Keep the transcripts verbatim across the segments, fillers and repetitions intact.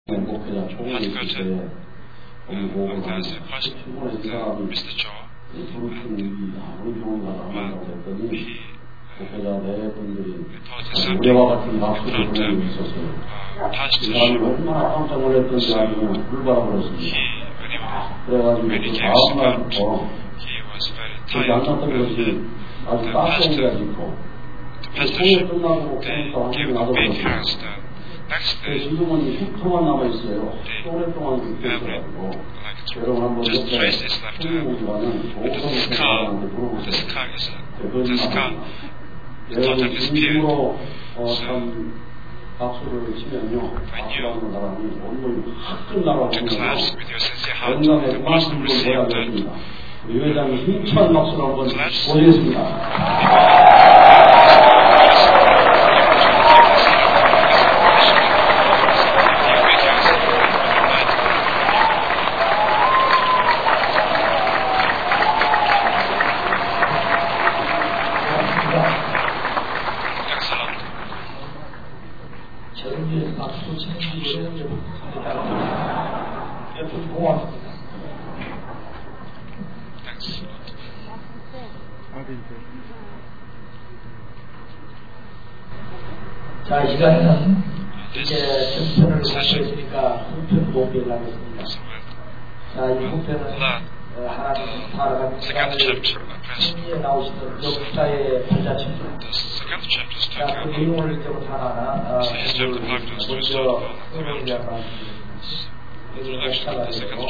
had got a, uh, there's a person, uh, Mister Cho, and uh, well, he uh, taught his subject in front of uh, pastors. So he, when he, when he gave spout, he was very tired, and uh, the pastor, the pastorship, they gave the big hands. The next day, they have like just traces left uh, with the scar. The scar is uh, the scar is totally disappeared. So when you to collapse with your sincere heart, the person received that collapse. 자, 이 시간에는 이제 전편을 보고 있으니까 후편 공개를 하겠습니다. 자, 이 후편은 하나님 살아가는 승리에 나오시는 역사의 팔자친구. 자, 그 내용을 이제부터 하나하나 먼저 흐름을 대한 말씀입니다. 역사가 되고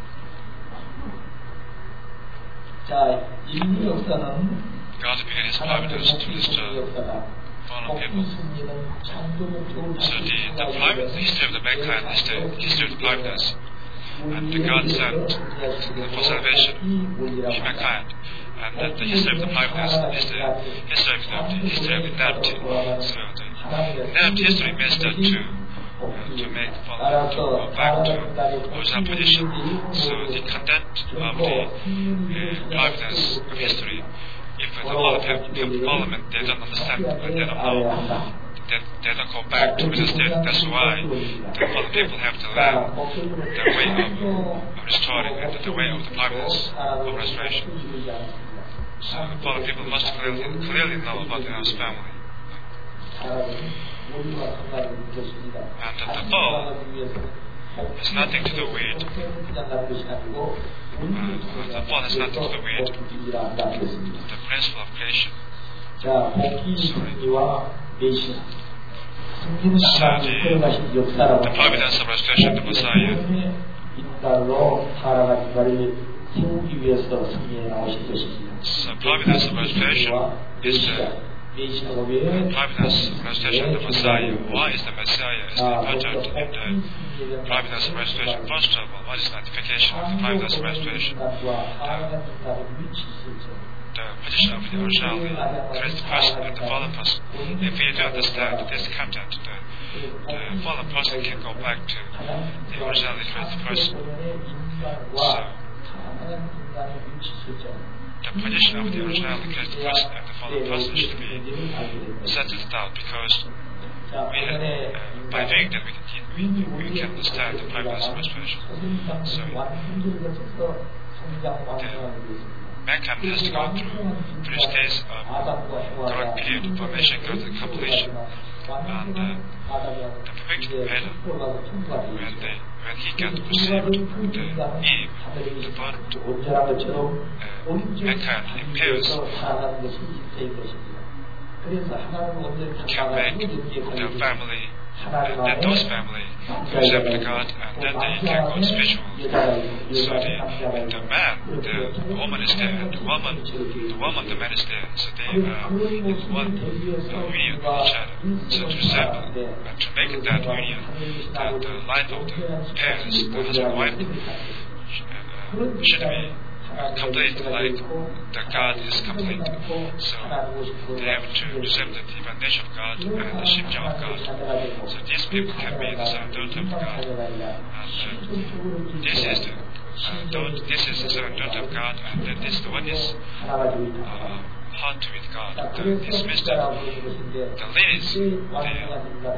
자, 인류 역사는 하나님의 복수의 역사다. Fallen people. So the, the, private, the history of the mankind is the history of blindness. And the God sent for salvation of mankind. And that the history of the blindness is the history of the, the history of ineptity. So the inept history means that to uh, to make fallen to go back to original position. So the content of the uh, blindness of history, if the whole of Parliament they don't understand, they don't know, they, they don't go back to the state. That's why the Parliament people have to learn the way of restoring and the way of the Parliament of restoration. So the Parliament people must clearly, clearly know about their own family. And the fall has nothing to do with Uh, the fall has nothing to do with the principle of creation. 자, 복귀 승리와 배신. 승리는 하나님이 끌어가신 역사라고 the providence of restoration of the Messiah. 인달로 살아가는 자를 세우기 위해서 승리에 나오신 것입니다. So providence of restoration is the providence of restoration of the Messiah. Why is the Messiah is the project in the providence of restoration? First of all, what is the identification of the providence of restoration? The, the position of the originally created person and the fallen person. If you do understand this content, the, the fallen person can go back to the originally created person. So, the position of the originally created person and the fallen person should be settled out, because we have, uh, by doing that we can, we, we can understand the providence of restoration. So the mankind has to go through three stages of growing period, formation, growth, and completion. And uh, the perfect Adam, when, they, when he got received the Eve, the birth, uh, mankind impairs can make their family, and then those family accept God, and then they can go spiritual. So the, the man, the woman is there, and the woman, the woman, the man is there. So they are in one uh, union with each other. So to resemble and to make that union, that the life of the parents, the husband and wife, uh, should be complete, like the God is complete. So they have to resemble the divine nature of God and the Shimja of God. So these people can be the son and daughter of God. And uh, this is the uh, this is the son and daughter of God, and then this the one is uh, heart with God. The, this means that the ladies, they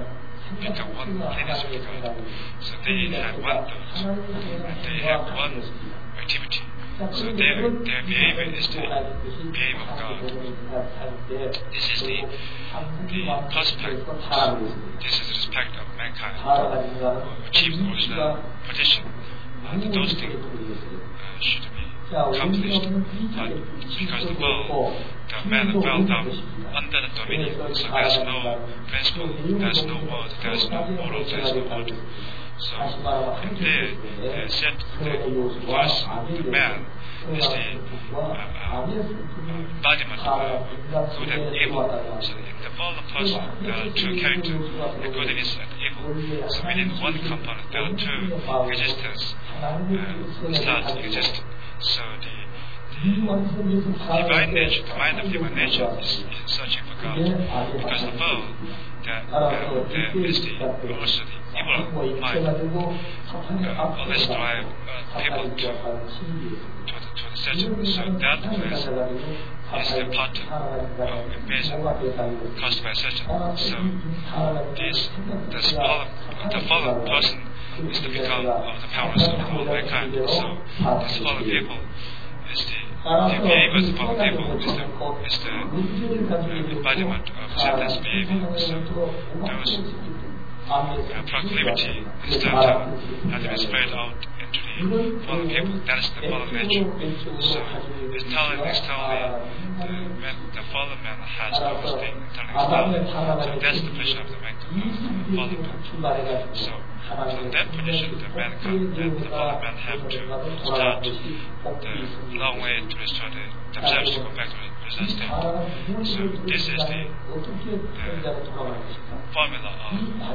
become one cleanness with God. So they have one thought, and they have one activity. So their, their behavior is the behavior of God. This is the, the prospect, this is the respect of mankind who achieves the original petition. And those things uh, should be accomplished. But because the world, the man fell down under the dominion, so there's no principle, there's no word, there's no moral, there's no order. So, and there, they said the person, the man, is the uh, uh, embodiment of good and evil. So, in the fallen person, there are two characters, the goodness and evil. So, within one component, there are two existences uh, start existing. So, the divine nature, the mind of divine nature is, is searching for God. Because the world, there, uh, there is the, also the evil mind uh, always drive uh, people to, to, the, to the search. So that place is the pattern of invasion caused by Satan. So this, this fallen, the fallen person is the become of the powers of all mankind. So this fallen people is the The behavior of the fallen people is the, is the uh, embodiment of Satan's behavior. So those uh, proclivity is that uh, has been spread out into the fallen people. That is the fallen nature. So internally and externally, the, man, the fallen man has those things internally and externally. So that's the position of the man, uh, fallen man. So from that position, the man can, then the fallen man have to start the long way to restore the, themselves to go back to the original state. So this is the, the formula of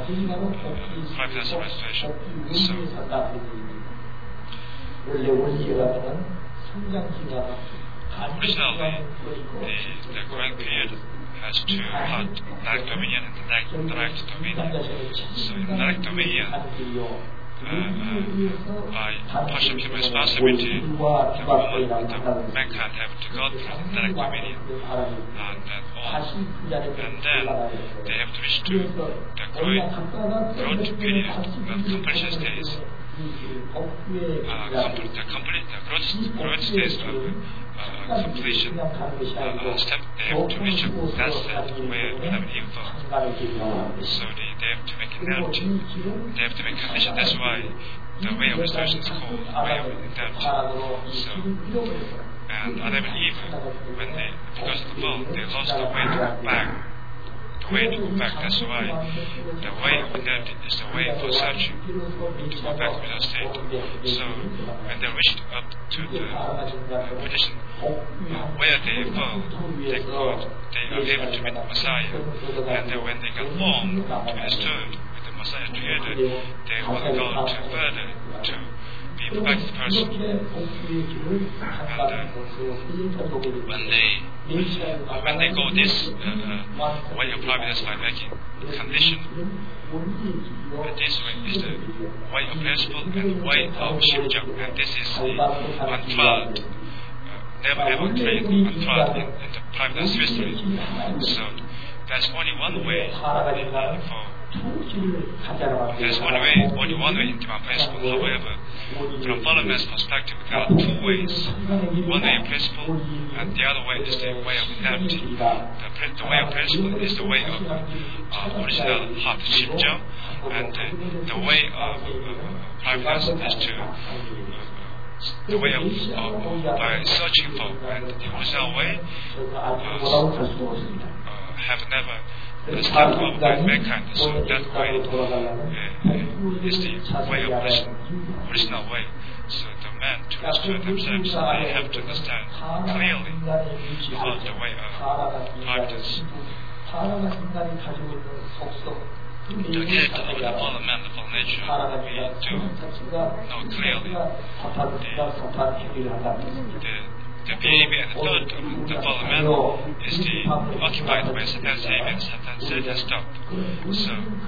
uh, providential restoration. So originally, the, the grand period has two parts, direct dominion and direct, direct dominion. So in direct dominion, uh, uh, by partial human responsibility, the, the mankind have to go through the direct dominion, and then all, and then they have to reach to the growth, growth period, the completion stage. Uh, complete, the complete, the growth, growth stage of uh, completion uh, step, they have to reach that step where we have an info. So they, they have to make inertia, they have to make condition. That's why the way of restoration is called way of inertia. So, and Adam and Eve, when they, because of the fall, they lost the way to go back. The way to go back, that's why the way of inertia is the way for searching to go back to the state. So when they reached up to the uh, position uh, where they fall, they could, they are able to meet the Messiah, and then when they got formed to be restored with the Messiah together, they will go to further to be a perfect person. And uh, when they uh, when they go this uh, uh, way of providence by making condition, uh, this way is the way of principle and way of shipjump, and this is the untried, uh, never ever trained, untried in, in the providence history. So there's only one way uh, for There's only way, only one way in divine principle. However, from fallen man's perspective, there are two ways. One way of principle, and the other way is the way of inertia. The, the way of principle is the way of uh, original heart shipja, and uh, the way of uh, providence is to uh, the way of uh, by searching for, and the original way uh, uh, have never Uh, stepped up by mankind, so that way uh, is the way of the original way. So the man to restore themselves, they have to understand clearly about the way of providence. The character of the fallen man, the fallen nature, we do know clearly the, the The behavior and the thought of the fallen man is the occupied by Satan's behavior, and Satan Satan stopped. So,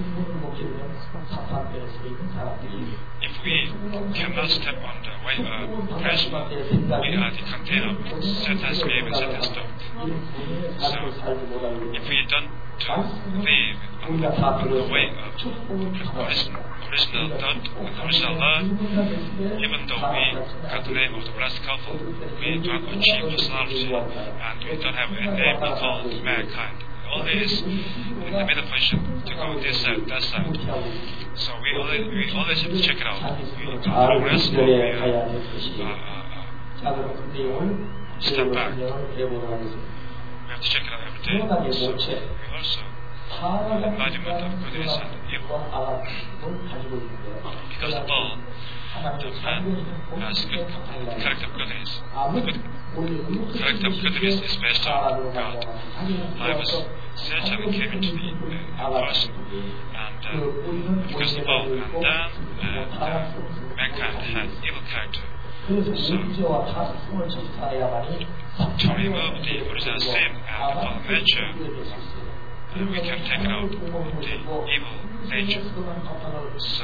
if we cannot step on the way of principle, we are the container of Satan's behavior, Satan stopped. So, if we don't live on the, on the way of original, original thought and original love. Even though we got the name of the blessed couple, we don't achieve personality and we don't have a name called mankind. Always in the middle position to go this side, that side. So we always, we always have to check it out. We progress or we uh, uh, uh, step back. We have to check it out every day. So we also embodiment of goodness and evil. Because of all, the man has good character of goodness. Good character of goodness is based on God. I was Satan came into the uh, person, and uh, because of all, and then uh, uh, mankind had evil character. So, to remove the original sin and the fallen nature, uh, we can take out the evil nature. So,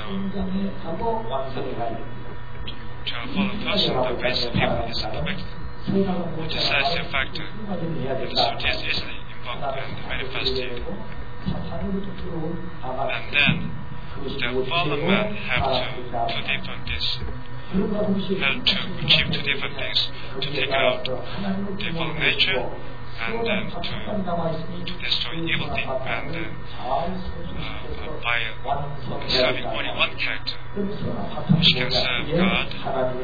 to a fallen person, the base of evil is perfect. The decisive factor, and so it is easily invoked and manifested. And then, the fallen man have to two different things. Have to achieve two different things: to take out the fallen nature, and then to, to destroy evil thing. And then, uh, by serving only one character, she can serve God.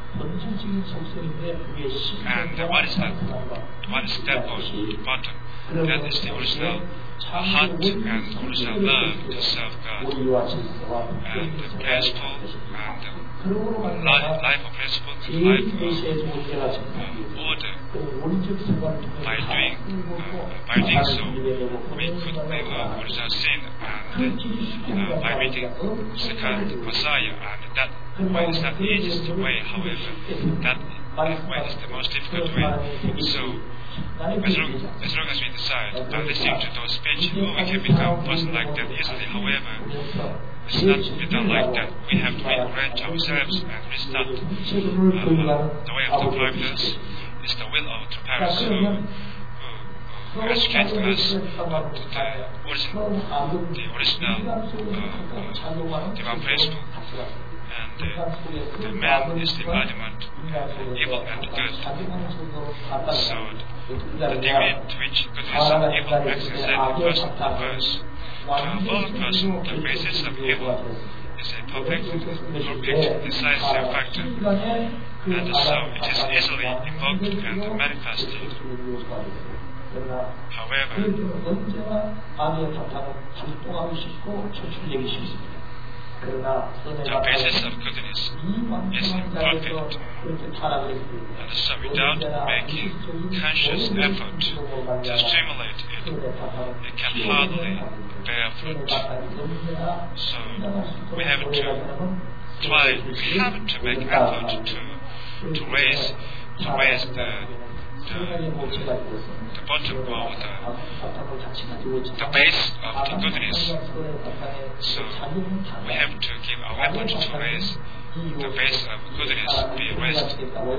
And uh, what is that? What is that bottom? That is the original heart and original love to serve God. And the principle and the life, life of principle and life of uh, order. By doing, uh, by doing so, we could live uh, original sin and uh, by meeting second Messiah, and that way is not the easiest way, however, that way is the most difficult way. So, as long, as long as we decide by listening to those speeches, we can become a person like that easily. However, it's not done like that. We have to reinvent ourselves and restart. Uh, the way of the providence is the will of the parents who, who, who educated us uh, to the original, the original uh, uh, divine principle. And uh, the man is the embodiment of evil and good. So the degree to which goodness and evil makes exactly first verse. To a fallen person, the basis of evil is a perfect, perfect, decisive factor, and so it is easily invoked and manifested. However, the basis of goodness is imperfect, and so without making conscious effort to stimulate it, it can hardly bear fruit. So we have to try, we have to make effort to to raise to raise the the, the bottom of the the base of the goodness. So we have to give our effort to raise the base of goodness be raised.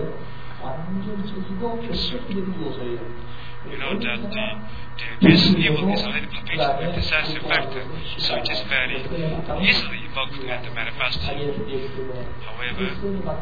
So, you know that the, the this evil is already perfect, a decisive factor, so it is very easily evoked and manifested. However,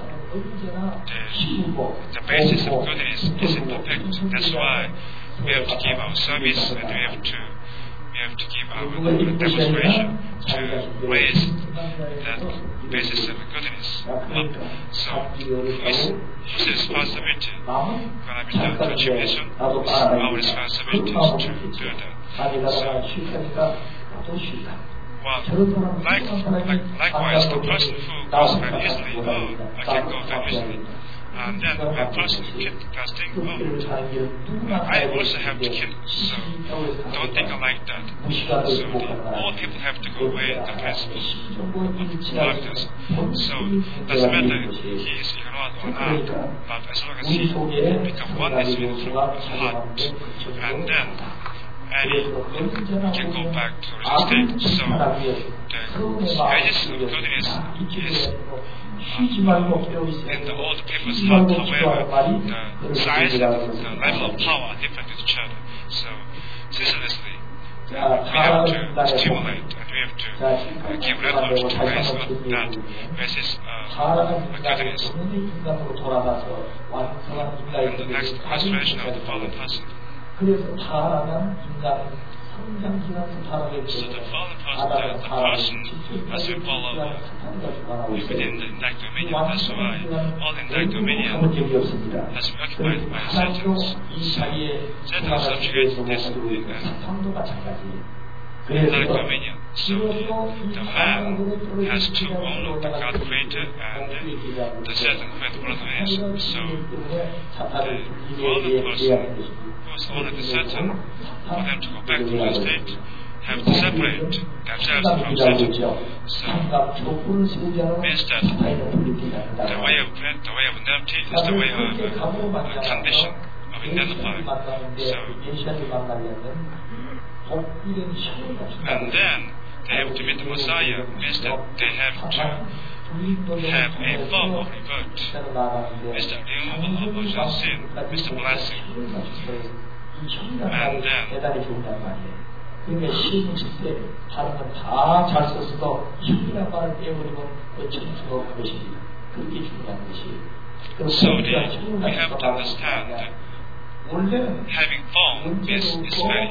the, the basis of goodness isn't perfect. That's why we have to give our service and we have to we have to give our demonstration to raise that basis of goodness up. So, whose responsibility going to be the contribution? Our responsibility is to do that. So, well, like, like, likewise, the person who goes very easily, oh, I can go very easily. And then when a person keeps casting, oh, I also have to keep, so don't think like that. So the, all people have to go away the principle of practice. So doesn't matter he is ignorant or not, but as long as he becomes oneness with the heart, and then and he can go back to the state. So the basis of goodness is in the old people's heart. However, the size and the level of power are different with each other. So, ceaselessly, we have to stimulate and we have to uh, give effort to raise up that basis of goodness. And the next restoration of the fallen person. So the fallen person, the, the person has to follow within the intact dominion. That's why all intact dominion has been occupied by Satan. So Satan subjugated this uh, intact dominion. So the, the man has to honor the God creator and uh, the Satan who had brought him. So the fallen person who has honored the Satan, for them to go back to the state, have to separate themselves from Satan. So, means that the way of the way of nirvana is the way of uh, condition of identifying. So, and then they have to meet the Messiah, means that they have to have a form of revert, means the removal of original sin, means the blessing. And then 그러니까 시흥식 때 다른 건 다 잘 썼어도 힘이란 말을 빼버리면 어쩔 수가 없는 것입니다. 그렇게 중요한 것이에요. So the, we have to understand that having form is, is very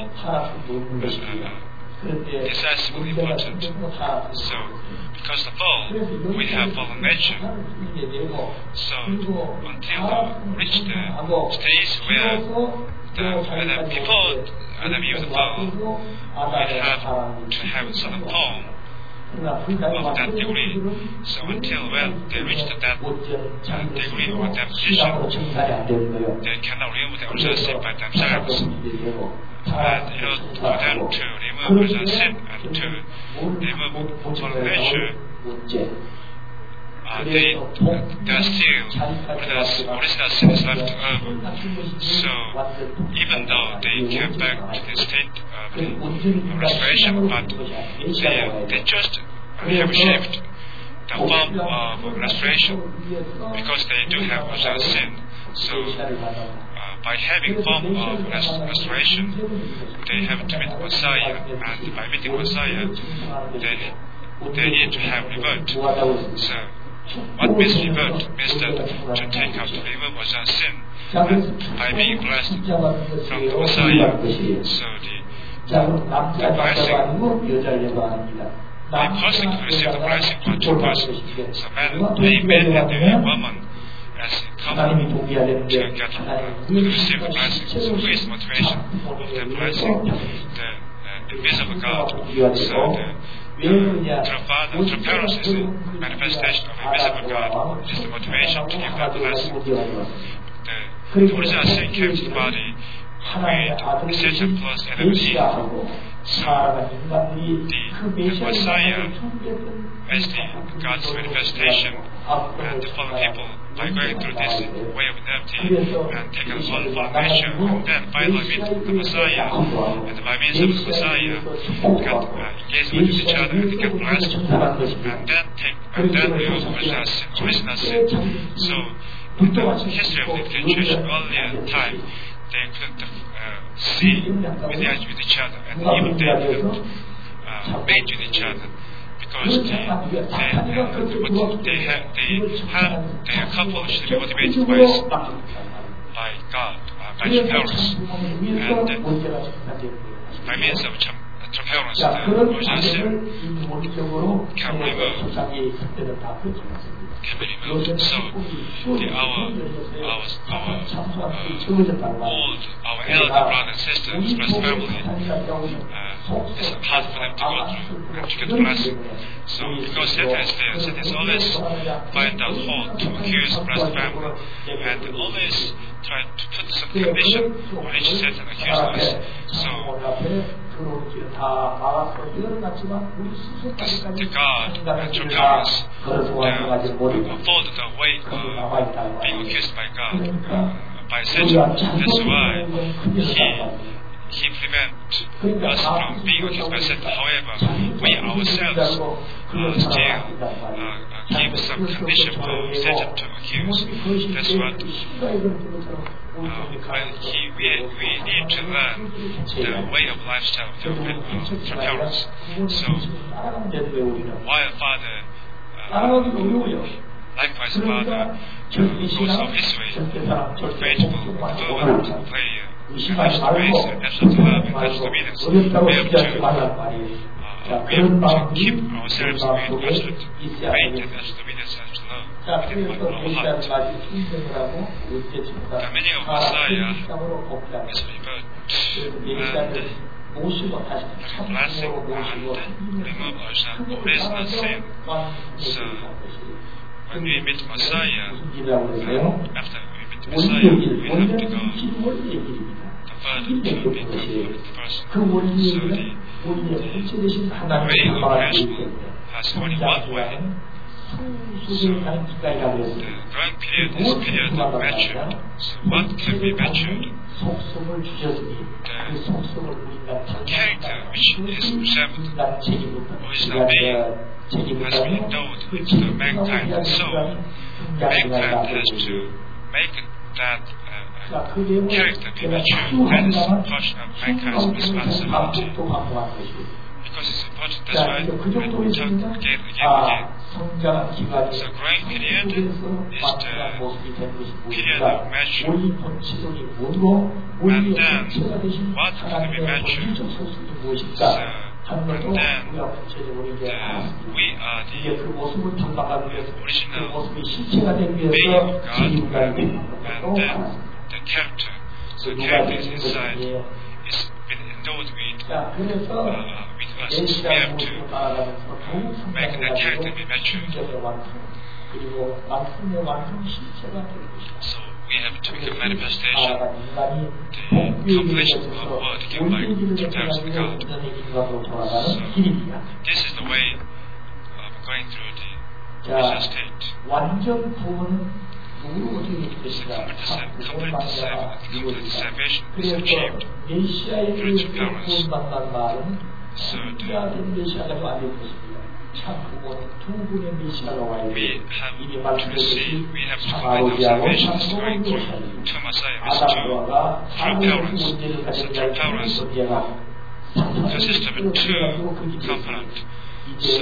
uh, decisively important. So, because the fall, we have fallen nature. So, until we reach the stage where the, the before Adam Eve the fall, we have to have some form of that degree. So until when they reach that uh, degree or that position, they cannot remove the original sin by themselves. And in order for them to remove original sin and to remove fallen nature, Uh, they, there are still the original sin is left over. So even though they came back to the state of restoration, but they, they just have shaped the form of restoration because they do have original sin. So uh, by having form of rest- restoration, they have to meet Messiah, and by meeting Messiah, they they need to have revert. So what means revert means that to take out, to remove original sin, and by being blessed from the Messiah. So the, the blessing, a person can receive the blessing from two persons. So man, a man and a woman as a couple to get uh, to receive the blessing. So who is the motivation of the blessing? The, uh, the invisible God. So the The true Father, true parents is the manifestation of invisible God. It is the motivation to give that blessing. The, the original sin came to the body with Satan plus Adam and Eve. So the, the Messiah as the God's manifestation, and the fallen people by going through this way of identity and taking on fallen nature, and then finally meet the Messiah, and by means of the Messiah, got uh, engaged with each other and get blessed, and then take and then remove original sin. Original sin. So in the history of the Church, earlier time, they couldn't uh, see with, with each other, and even they couldn't uh, mate with each other. Because they, they, uh, they, have, they have their couple should be motivated by, by God, uh, by the parents, and uh, by means of the parents, the original sin can remove, can be removed. So the, our, our, our uh, old, our elder brother and sisters, plus family, uh, it's hard for them to go through and to get blessing. So because Satan is there, Satan is always find out how to accuse blessed family, and always try to put some condition on which Satan accuses us. So the, the God and true parents afford the way of being accused by God, uh, by Satan. That's why he he prevent us from being accused by Satan. However, we ourselves uh, still uh, give some condition for Satan to accuse. That's what uh, he, we, we need to learn the way of lifestyle of the uh, parents. So, while Father uh, likewise, Father goes of his way, faithful, fervent, prayer, and grace, and absolute love, and absolute obedience. We have to, uh, we have to keep ourselves with absolute faith and absolute obedience and absolute love within our heart. The meaning of Messiah is rebirth and blessing and remove our original sin. So, when we meet Messiah, uh, after we meet Messiah, we have to go the further to become the person. So the, the way of creation has only one way. So the growing period is period of maturity. So what can be matured? The character which is preserved, original being, has been endowed with the mankind. So mankind has to make that uh, character be matured. That is a portion of mankind's responsibility. Because it's important, that's why we talk again and again and again. So growing period is the period of maturity. And then what can be matured? So, and then the, we are the original being of God, and then the character. So the character is inside, is been endowed with, uh, with us. We have to make that character be matured. So we have to become manifestation, the completion of word given by two times of God. So this is the way of going through the original state. So complete complete salvation is achieved through two powers. So the, we have to see, we have to complete our salvation is going through two Messiah, is two true parents. So true parents consist of two components. So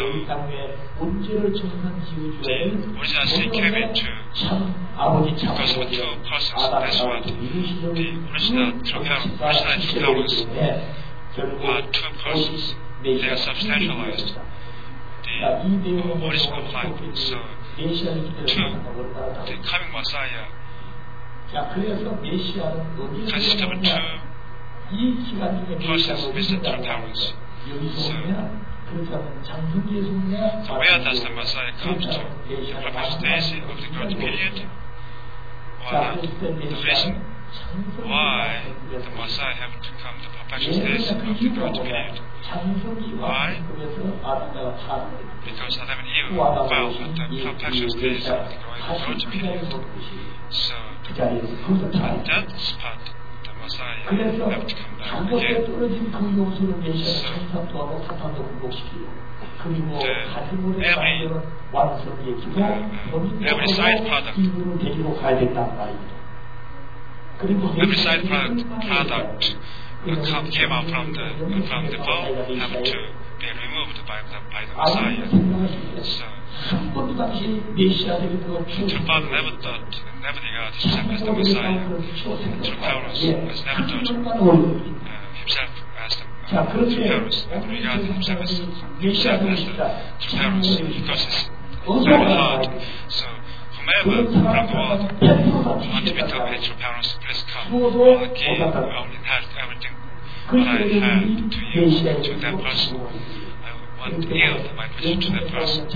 the original sin came into because of two persons. That's what the original true parents, original true parents are two persons. They are substantialized. The uh, original life. So, two, the coming Messiah consists of two persons with the true parents. So, so where does the Messiah come to? The perfect days of the growth period? Or not? The reason why the Messiah have to come to perfection stage of the growth period? Why? Because Adam and Eve fell at the perfection stage of the growth period. So, at that spot, the Messiah have to come back again. So, the, every, uh, every side product, every side product, product uh, came out from the from the fall have to be removed by the by the Messiah. So, true Father never thought, never regarded himself as the Messiah. True Paulus has never thought uh, himself as the uh, true Paulus, never regarded himself as himself as the true Paulus, because it's very hard. So, whomever from the world want to become a true Paulus, please come. I'll give, I'll inherit everything what I have to you, to that person. I want to yield my position to that person.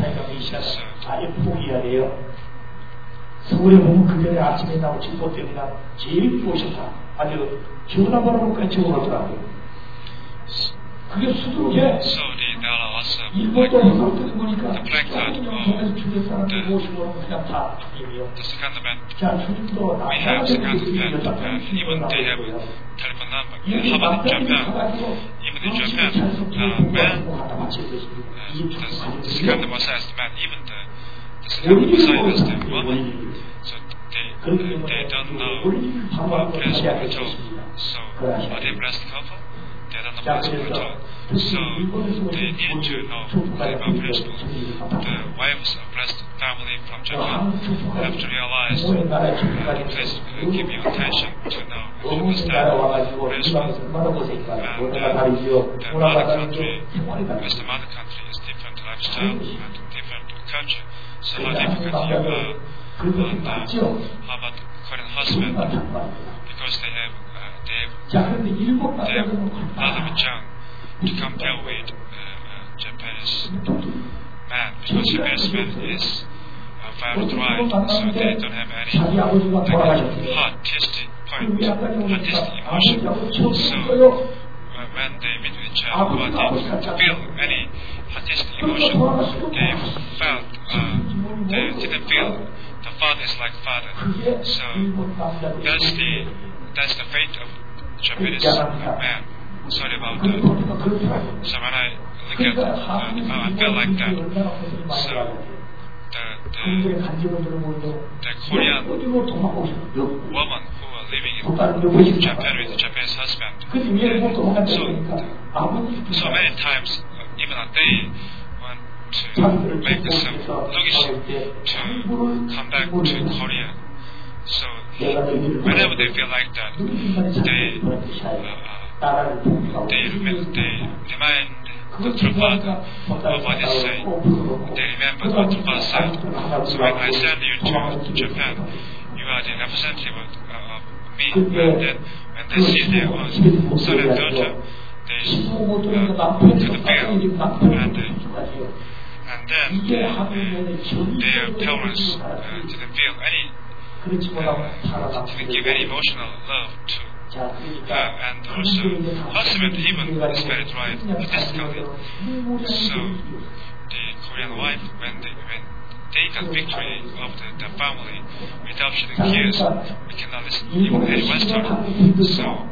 So, 서울에 보면 그 전에 아침에 나오고 집보 때문에 제일 좋으셨다. 아주 전화번호까지 적어놓더라고요. 그게 수두룩해. So the, there are also like 일본도 해설들이 보니까 the placard of 영상에서 주변 사람들 the, 모시고 오면 그냥 다 주님이요. the secondment. 자, 주님도 We have secondment, and even they have a telephone number. How about in Japan? Even in Japan, the man, uh, the, the second Messiah is the man, even the, the second Messiah is the woman. So they, uh, they don't know what blessed at all. So are they blessed couple? They don't know blessed at all. So they need to know about principle. The wives of blessed family from Japan have to realize and please uh, give your attention to know to understand principle. And uh, the mother country, as the mother country is different lifestyle and different culture. So how difficult you are, and uh, how about Korean husband, because they have uh, they have they have a lot of junk to compare with uh, uh, Japanese man, because Japanese man is uh, very dry, so they don't have any like, hot, tasty point, hot, tasty emotion. So uh, when they meet with each other, or they feel any hot, tasty emotion, they felt uh, they didn't feel the father is like father. So that's the that's the fate of Japanese uh, man. Sorry about that. So when I look at uh, I feel like that. So the the, the Korean woman who are living in Japan with a Japanese husband. So so many times, uh, even a day, want to make some luggage to come back to Korea. So whenever they feel like that, they uh, they, rem- they remind the true father of what is saying. They remember what the father said. So when I send you to Japan, you are the representative of, uh, of me. And then when they see their own son and daughter, they uh, to the field, and uh, and then uh, their parents uh, didn't feel any uh, didn't give any emotional love to. Uh, and also, husband even is very dry physically. So, the Korean wife, when they, when they got victory of the, the family without shedding tears, we cannot listen even any Western. So,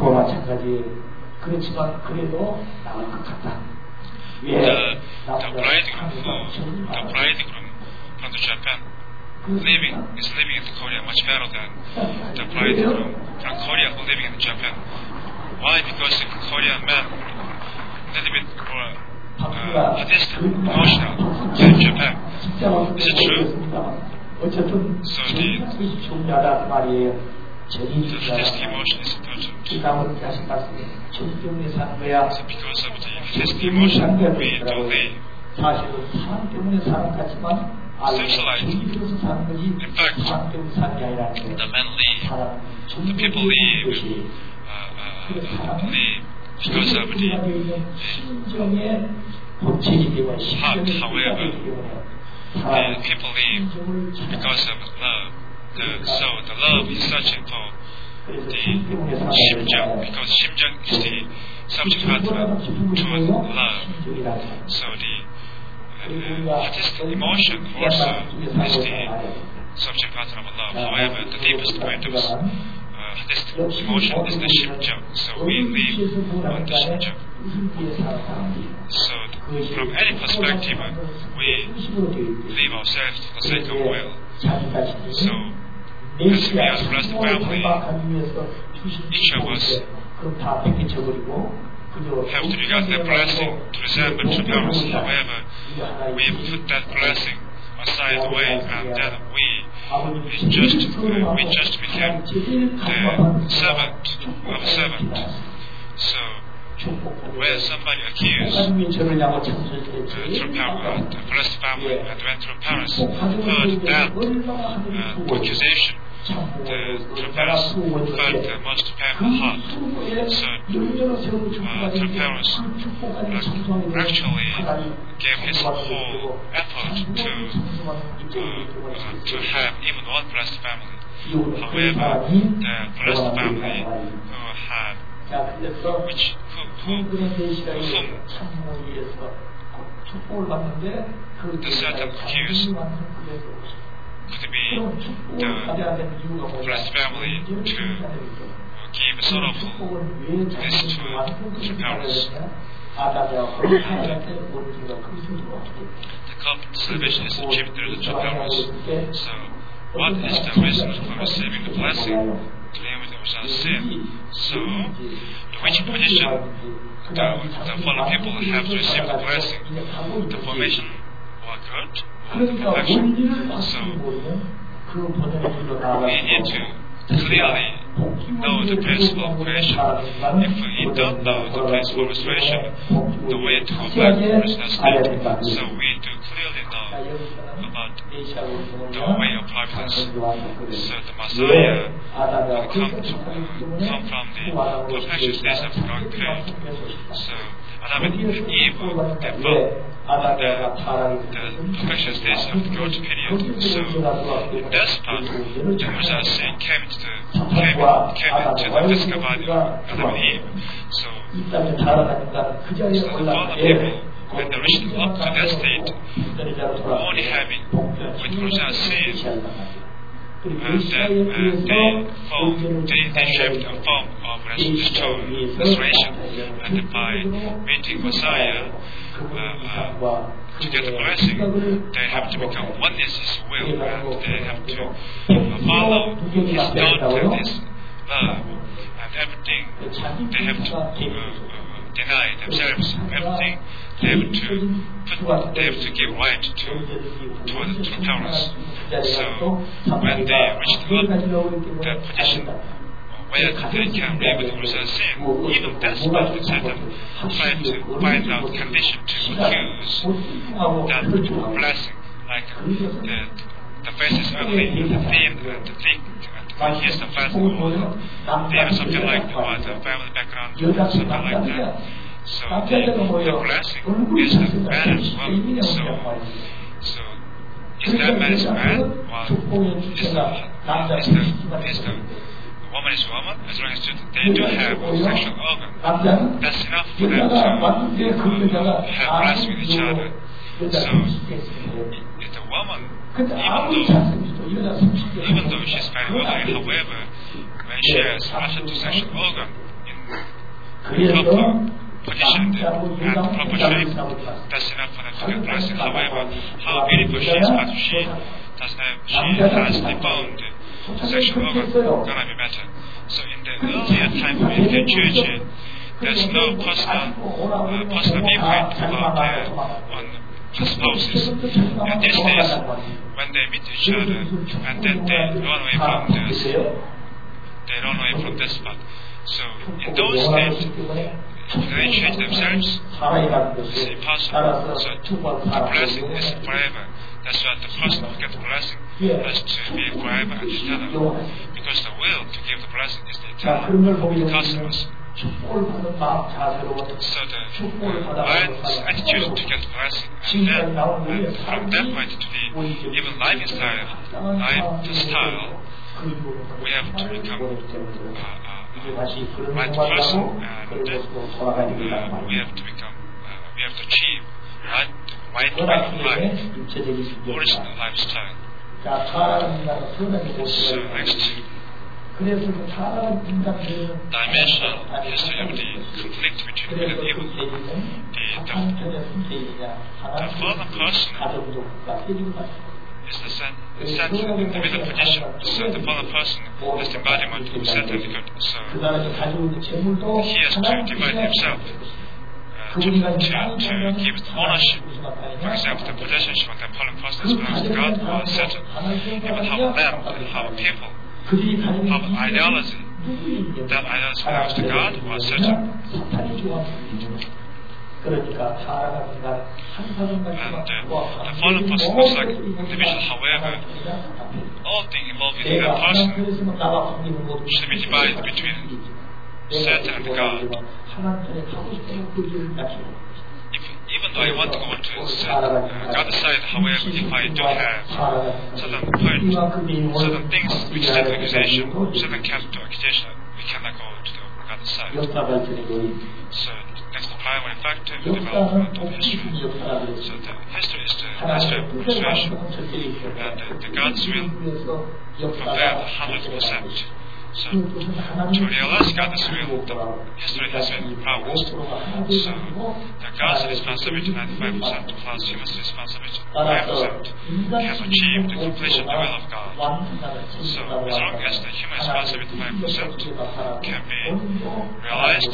the, the bridegroom who, the bridegroom from the Japan living is living in Korea much better than the bridegroom from Korea who living in Japan. Why? Because the Korean man a little bit more uh, artistic, emotional than Japan. Is it true? So the, the artistic emotion is important. So because of the artistic emotion, we do live. Socialite. In fact, the men leave, the people leave, uh, uh, leave because of the heart. However, the people leave because of love. The, so the love is searching for the Shimjung, because Shimjung is the subject heart towards love. So the Uh, artistic emotion also is the subject pattern of love. However, the deepest point of uh, artistic emotion is the Shimjung. So we live on the Shimjung. So from any perspective, we live ourselves for the sake of will. So as we are a blessed family, each of us have to regard that blessing to resemble true parents. However, we put that blessing aside away, and then we, we just uh, we just became the servant of a servant. So when somebody accused uh, through par- uh, the blessed family, and when through parents heard that uh, accusation, the true parents felt the most painful heart. So, uh, true parents uh, actually gave his whole effort to uh, uh, to have even one blessed family. However, the blessed family who had which who, 두 분의 계시가 whom 참모에 의해서 축복을 받는데 그 the certain Jews could be the blessed family to give sorrowful this to their parents. The cup salvation is achieved through the two parents. So, what is the reason for receiving the blessing? Clean without sin. So, to which position the, the fallen people have to receive the blessing? The formation or good or the perfection? So, we need to clearly know the principle of creation. If we don't know the principle of restoration, the way to go back to the original state, so we do clearly know about the way of providence. So the Messiah will come, to, come from the perfection days of God creation. So Adam and Eve, they fell on the, the perfection days of God's period. So in this part, the Messiah saying came to the came, came into the physical body of Adam and Eve. So, so the fallen people, when they reached up to that state, only having with original sin, and then uh, they formed, they, they shaped a form of restoration, restoration, and by meeting Messiah, uh, uh, to get the blessing, they have to become oneness His will, and they have to uh, follow His thought, His love, and everything. They have to uh, uh, deny themselves everything. They have to put, they have to give right to to the true parents. So when they reach that position where they can live with original sin, even despite Satan trying to find out condition to accuse that blessing, like the the face is ugly, and the thin, and the thick, and here's the fat, or the something like that, the family background, something like that. So the, the blessing is the man as well. So, so is that man is man, or is the, is the, is the woman is woman, as long as they do have a sexual organ, that's enough for them to uh, have blessed with each other. So, if the woman, even though, even though she's very ugly, however, when she has access to sexual organ in proper position and proper shape, that's enough for them to get blessing. However, how beautiful she is, but she doesn't have, she has deformed sexual organ, gonna be better. So in the earlier time in the church, there's no personal, uh, personal viewpoint about uh, on spouses. And these days, when they meet each other, and then they run away from this, they run away from this part. So in those days, they change themselves. It's impossible. So the blessing is forever. That's why the person who gets the blessing has to be forever and eternal. Because the will to give the blessing is the eternal cosmos. So the mind's attitude to get the blessing, and then and from that point to the even lifestyle, lifestyle, we have to become uh, uh, right person, and uh, we have to become, uh, we have to achieve right, right way of life, original lifestyle. So next, dimensional history of the conflict between good and evil. The, the, the fallen person is the central, in the middle position. So the fallen person is the embodiment of Satan and good. So he has to divide himself uh, to, to, to give ownership. For example, the possession of the fallen person belongs to God or Satan. Even how land and how people have ideology. That ideology belongs to God or Satan. And uh, the fallen person looks like individual, however, all things involved in that person should be divided between Satan and God. If, even though I want to go to uh, God's side, however, if I do have certain point, certain things which set accusation, certain character accusation, we cannot go to the God's side. So primary factor in the development of history. So the history is the history of persuasion, and the, the God's will prevailed one hundred percent. So, to realize God's will, the history has been progressed. So, the God's responsibility ninety-five percent plus human's responsibility five percent can achieve the completion of the will of God. So, as long as the human responsibility five percent can be realized,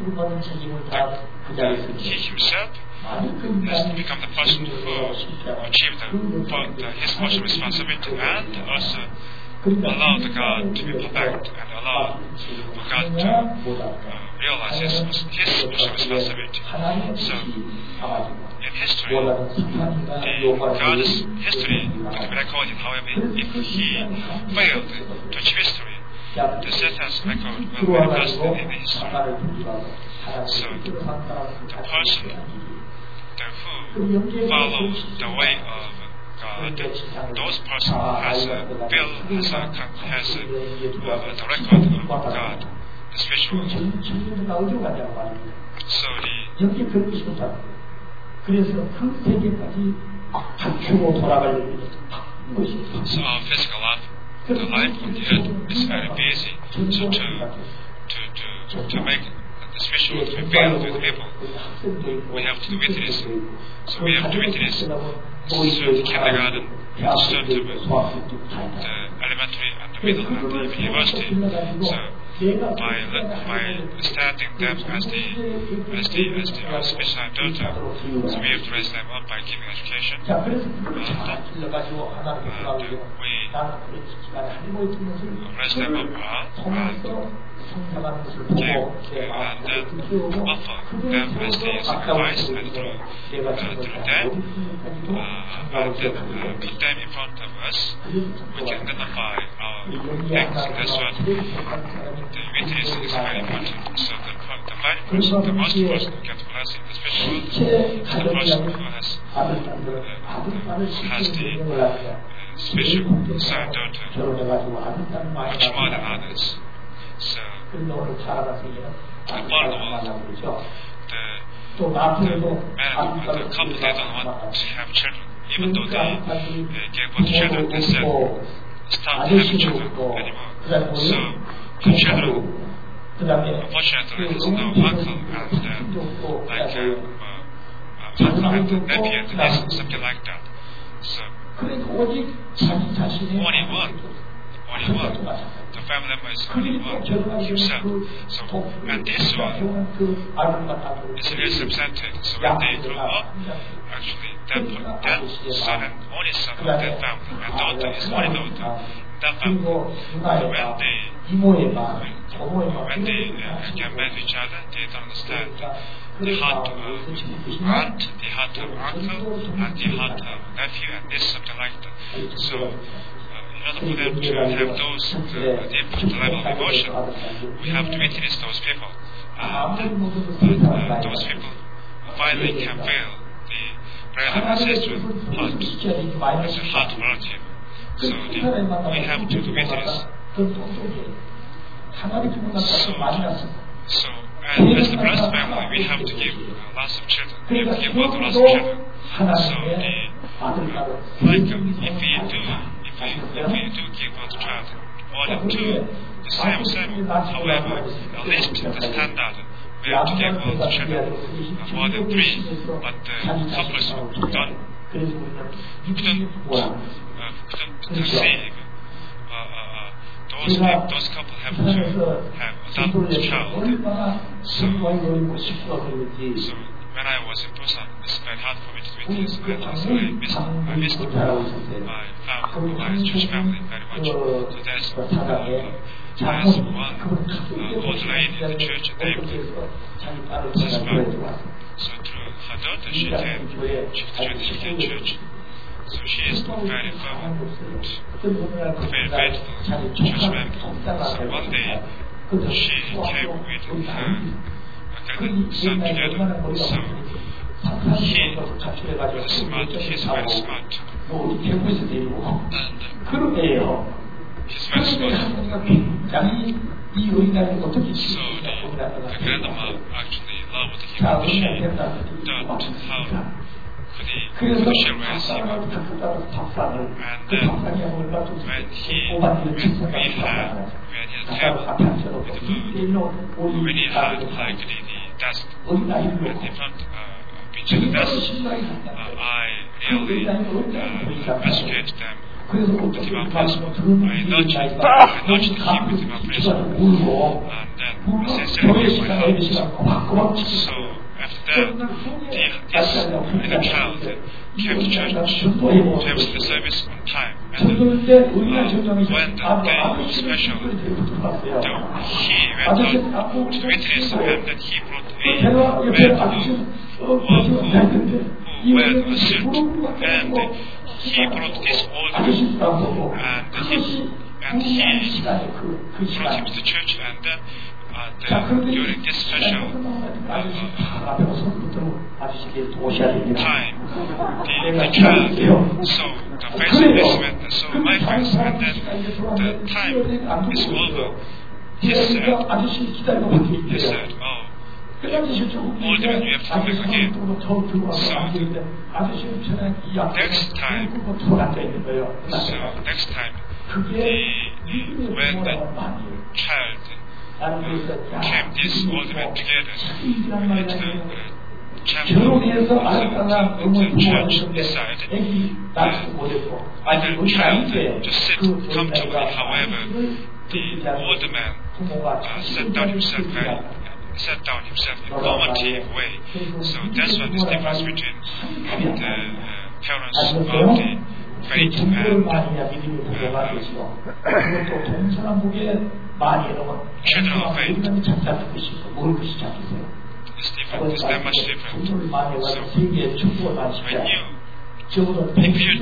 the, he himself has to become the person who achieved the, the, his portion of responsibility and also allow the God to be perfect and allow for God to uh, realize his, his responsibility. So, in history, the God's history can be recorded. However, if he failed to achieve history, the Satan's record will be lost in history. So, the person the who follows the way of God, those person has a bill, has a, has a, uh, the record of God, the spiritual. So the so our physical life, the life on the earth is very busy. So to to to to make the spiritual to reveal to the people, we have to do witness. So we have to witness. So the kindergarten, start to the elementary and the middle and the university. So by by starting them as the as the as the uh, special daughter, so we have to raise them up by giving education. And, uh, and we raise them up well and give and then offer them as the sacrifice and through uh, through them. Uh, and then uh, put them in front of us, we can identify our things. That's what the witness is very important. So the, the final person, the most person who gets blessing in the spiritual world is the person who has, uh, who has the uh, spiritual son, daughter, much more than others. So, the part of the The men, the couple, they don't want to have children. Even though they uh, gave birth to children, they said, stop having children anymore. So, the children, unfortunately, there's no uncle and uh, like uh, uh, uncle and nephew and niece, something like that. So, only one, only one. The family member is only one himself. So, and this one is really represented. So when they grow up, actually, that, that son and only son of that family, and daughter is only daughter in that family. So when they, when they uh, get married to each other, they don't understand the heart of aunt, the heart of uncle, and the heart of nephew, and this something like that. So, in order for them to have those uh, deep level of emotion, we have to witness those people. And uh, uh, those people finally can feel the brother and sister heart as a heart relative. So the, we have to witness. So, so and as the blessed family, we have to give uh, lots of children. We have to give birth to lots of children. So the, uh, like uh, if we do If we, if we do give birth to child more than two, the same, same. However, at least the standard, we have to give birth to children uh, more than three, but the couples don't, couldn't, uh, couldn't conceive. Uh, uh, those people, those couples have to have adopted a child. So, so when I was in Busan, it's very hard for me to witness, and also I missed, I missed my family, my church family very much. So there's, uh, there's one uh, old lady in the church named Sispa. So through her daughter, she came, she joined the Christian church. So she is very fervent, very faithful church member. So one day, she came with her son together. So he was smart, he's very smart. And he's very smart. So the, the grandma actually love with the human machine. Third, how could he socialize him? And then when he, when we had, when he had table with the food, when he had like the, the desk, and in front, uh, between the desk, uh, I really uh, educated them with Divine Principle. I nudged, I nudged him with Divine Principle, and then sincerely in my heart. So after that, the, this inner child came to church, came to the service on time, and uh, when the day was special, though he went out to the witness, and then he brought a man who, who wear a suit, and he brought this old man, and he, and he brought him to the church, and then uh, the, during this special uh, time, the, the child saw the face of this man, and saw my face, and then the time is over. He said, he said, oh, old man, you have to come back again. So, next time, so next time, the, when the child uh, came this old man together at the uh, chapel, so the church decided uh, either child just sit comfortably, however, the old man uh, sat down himself very sat down himself in a normative way. So that's what is the difference between the uh, parents of the faith and uh, children of faith. It's different. It's that much different. So when you, if you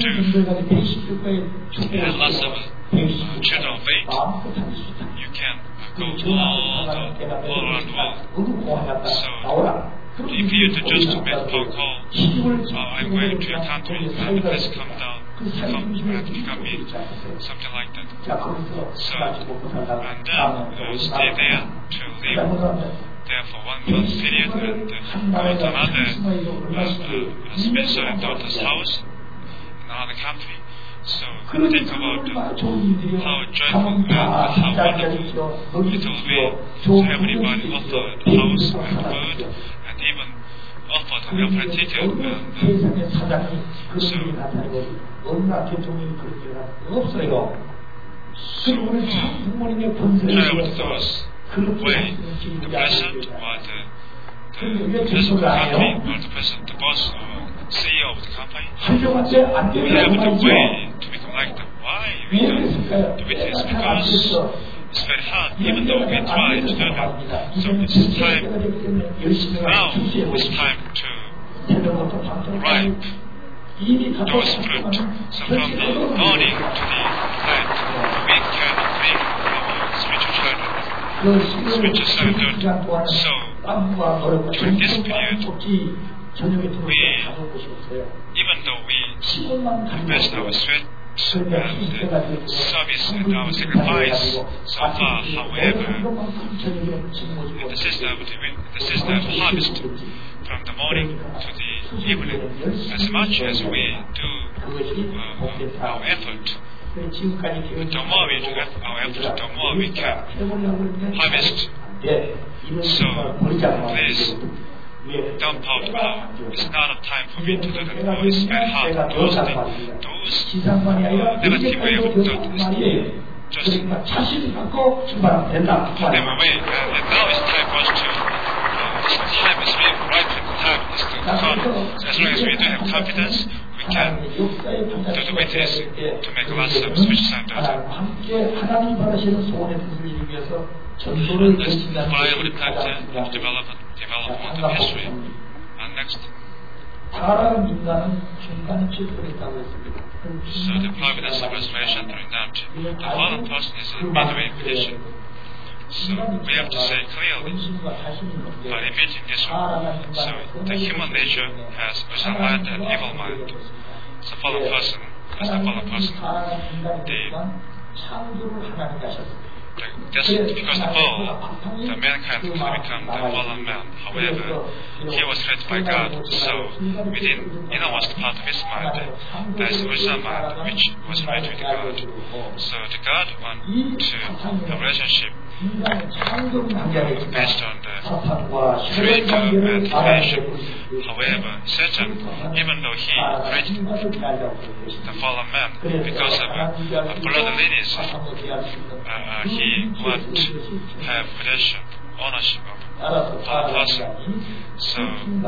do have lots of uh, children of faith, you can go all, the, all around the world. So, if you to just make a phone call, uh, I'm going to your country, and please come down, come and come in, something like that. So, and then uh, stay there to live there for one month period, and uh, go to another uh, uh, sponsor and daughter's house in another country. So think about uh, how joyful and uh, how wonderful it will be to everybody offered house and food and even offered an airplane ticket. And, uh, so, so uh, travel to those way, the president or the, the president of the country or the president, the boss or C E O of the company, we have the way to become like them. Why we don't do it is because it's very hard, even though we try to do that. So it's time, now it's time to ripe those fruit. So from the morning to the night, we can bring our spiritual children, spiritual children. So during this period, we, even though we invest our sweat and uh, service and our sacrifice so far, however, the system, the system harvest from the morning to the evening, as much as we do uh, our effort, the more we do our effort, the more we can harvest. So please, don't pout about. It's not a time for me to do that. Oh, it's very hard. Those things, those uh, negative way of doing this, just put them away. And, and now it's time for us to, uh, this time is really right time is to come. So as long as we do have confidence, we can do the witness to make lots of spiritual standards. Let's fly over the pattern of development. development of history. And next, so the providence of restoration during that. The fallen person is in midway condition. So we have to say clearly, by repeating this one, so the human nature has a mind and evil mind. So fallen person, as the fallen person, the just because the fall, the mankind could become the fallen man. However, he was created by God, so within innermost part of his mind, there is original mind which was related with God. So the God wants to have a relationship based on the creator and creation. However, Satan, even though he created the fallen man because of a, a blood lineage, uh, he wants to have possession, ownership of the person. So,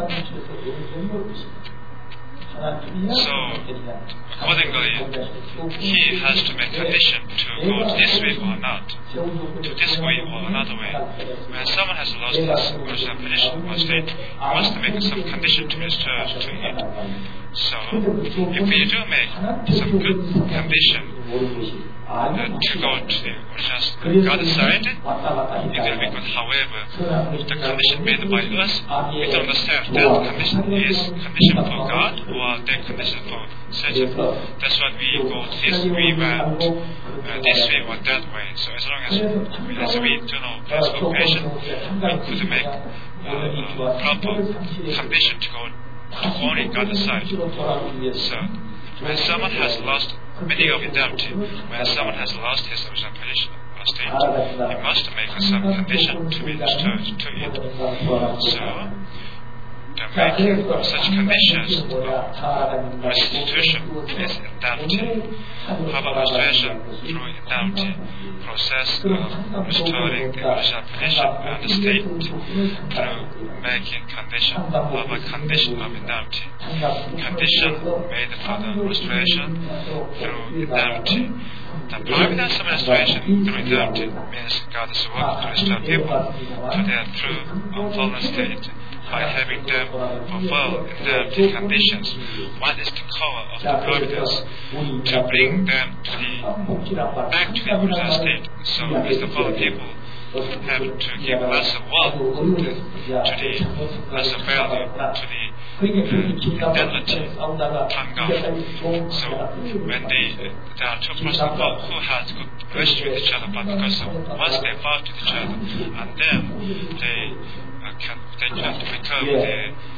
So, accordingly, he has to make condition to go to this way or not, to this way or another way. When someone has lost his original position or state, he wants to make some condition to restore to it. So, if we do make some good condition uh, to go to the original God side, it will be good. However, the condition made by us, we don't understand that condition is condition for God or that condition for Satan. That's what we go this way, went, uh, this way or that way. So as long as, as we do know principle creation, we could make uh, uh, proper condition to go to only God's side. So when someone has lost meaning of identity, when someone has lost his original position or state, he must make some condition to be restored to it. So the making of such conditions of restitution is indemnity. Proper restoration through indemnity process of restoring the original position and the state through making condition of a condition of indemnity. Condition made for the restoration through indemnity. The providence of restoration through indemnity means God's work to restore people to their true unfallen state by having them fulfill indemnity conditions. What is the core of the providence? To bring them to the back to the original state. So as the fallen people have to give less of wealth to, to the less of value to the uh, identity Tangam. So when they there are two persons who has good relationship with each other, but because of, once they fought with each other and then they Uh, can they try to recover the,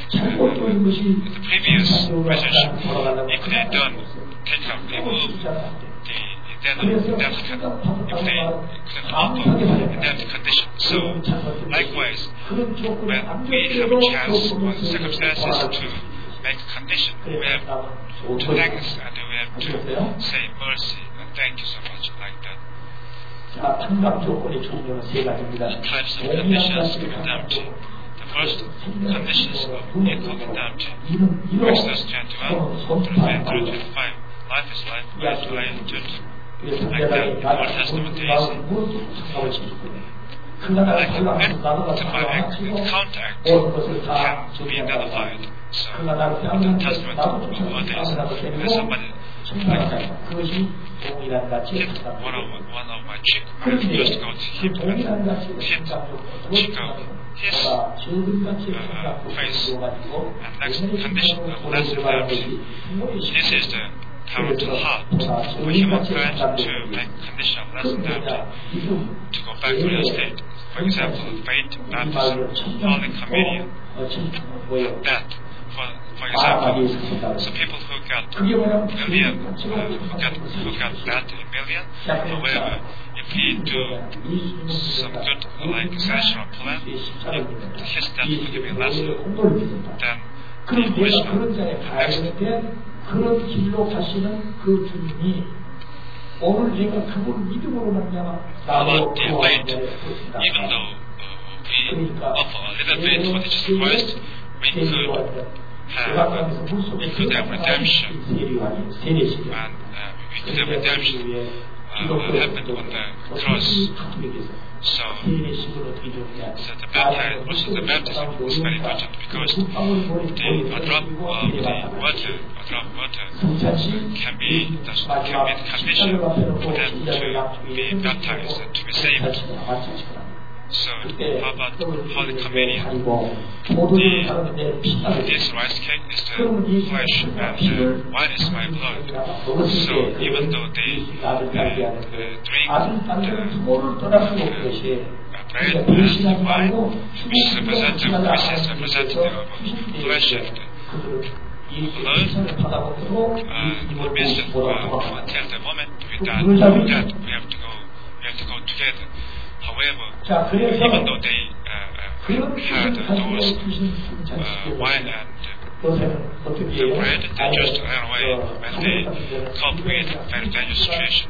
uh, the previous relationship if they don't take up, remove the indemnity, if they can offer indemnity condition. So, likewise, when we have a chance or circumstances to make a condition, we have to thank us and we have to say mercy and thank you so much, like that. Types of conditions of indemnity. The first conditions of equal indemnity. Exodus twenty-one, twenty-five, twenty-five. Life is life, life is life, like that. Old Testament days. Like an act, the counteract can be nullified. So, the Testament of days, there's somebody like hit one of, one of my cheek. I just go to hit and hit cheek of his uh, face. And next condition of less indemnity. This is the power to heart for human kind to make condition of less indemnity to go back to real state. For example, faith, baptism, Holy Communion, and death. For, for example, so people who got million, uh, who got who got that in million. However, if he do some good like exceptional plan, if his death will be less than the original. About the faith, even though uh, we offer a little bit for Jesus Christ, we could have we could have redemption, and uh, we could have redemption uh, happen on the cross. So, so the baptism, also the baptism is very important because the a drop of the water, a drop of water can be the, can be the condition for them to be baptized and to be saved. So how about Holy Communion? The, this rice cake is the flesh and the wine is my blood. So even though they uh, uh, drink the uh, bread and wine, which is representative, which is representative of flesh and blood, uh, in the midst of uh, until the moment we die, that we have to go, we have to go together. However, even though they uh, had those uh, wine and uh, the bread, they just ran away when they caught with a very dangerous situation.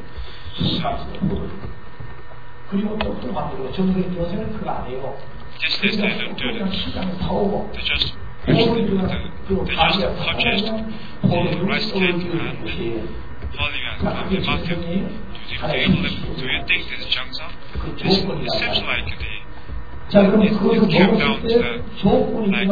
These days they don't do that. They just actually, the, they just purchased the rice cake and holding it from the market. Do you, do you think this is junk stuff? It seems like the it, it came down to the like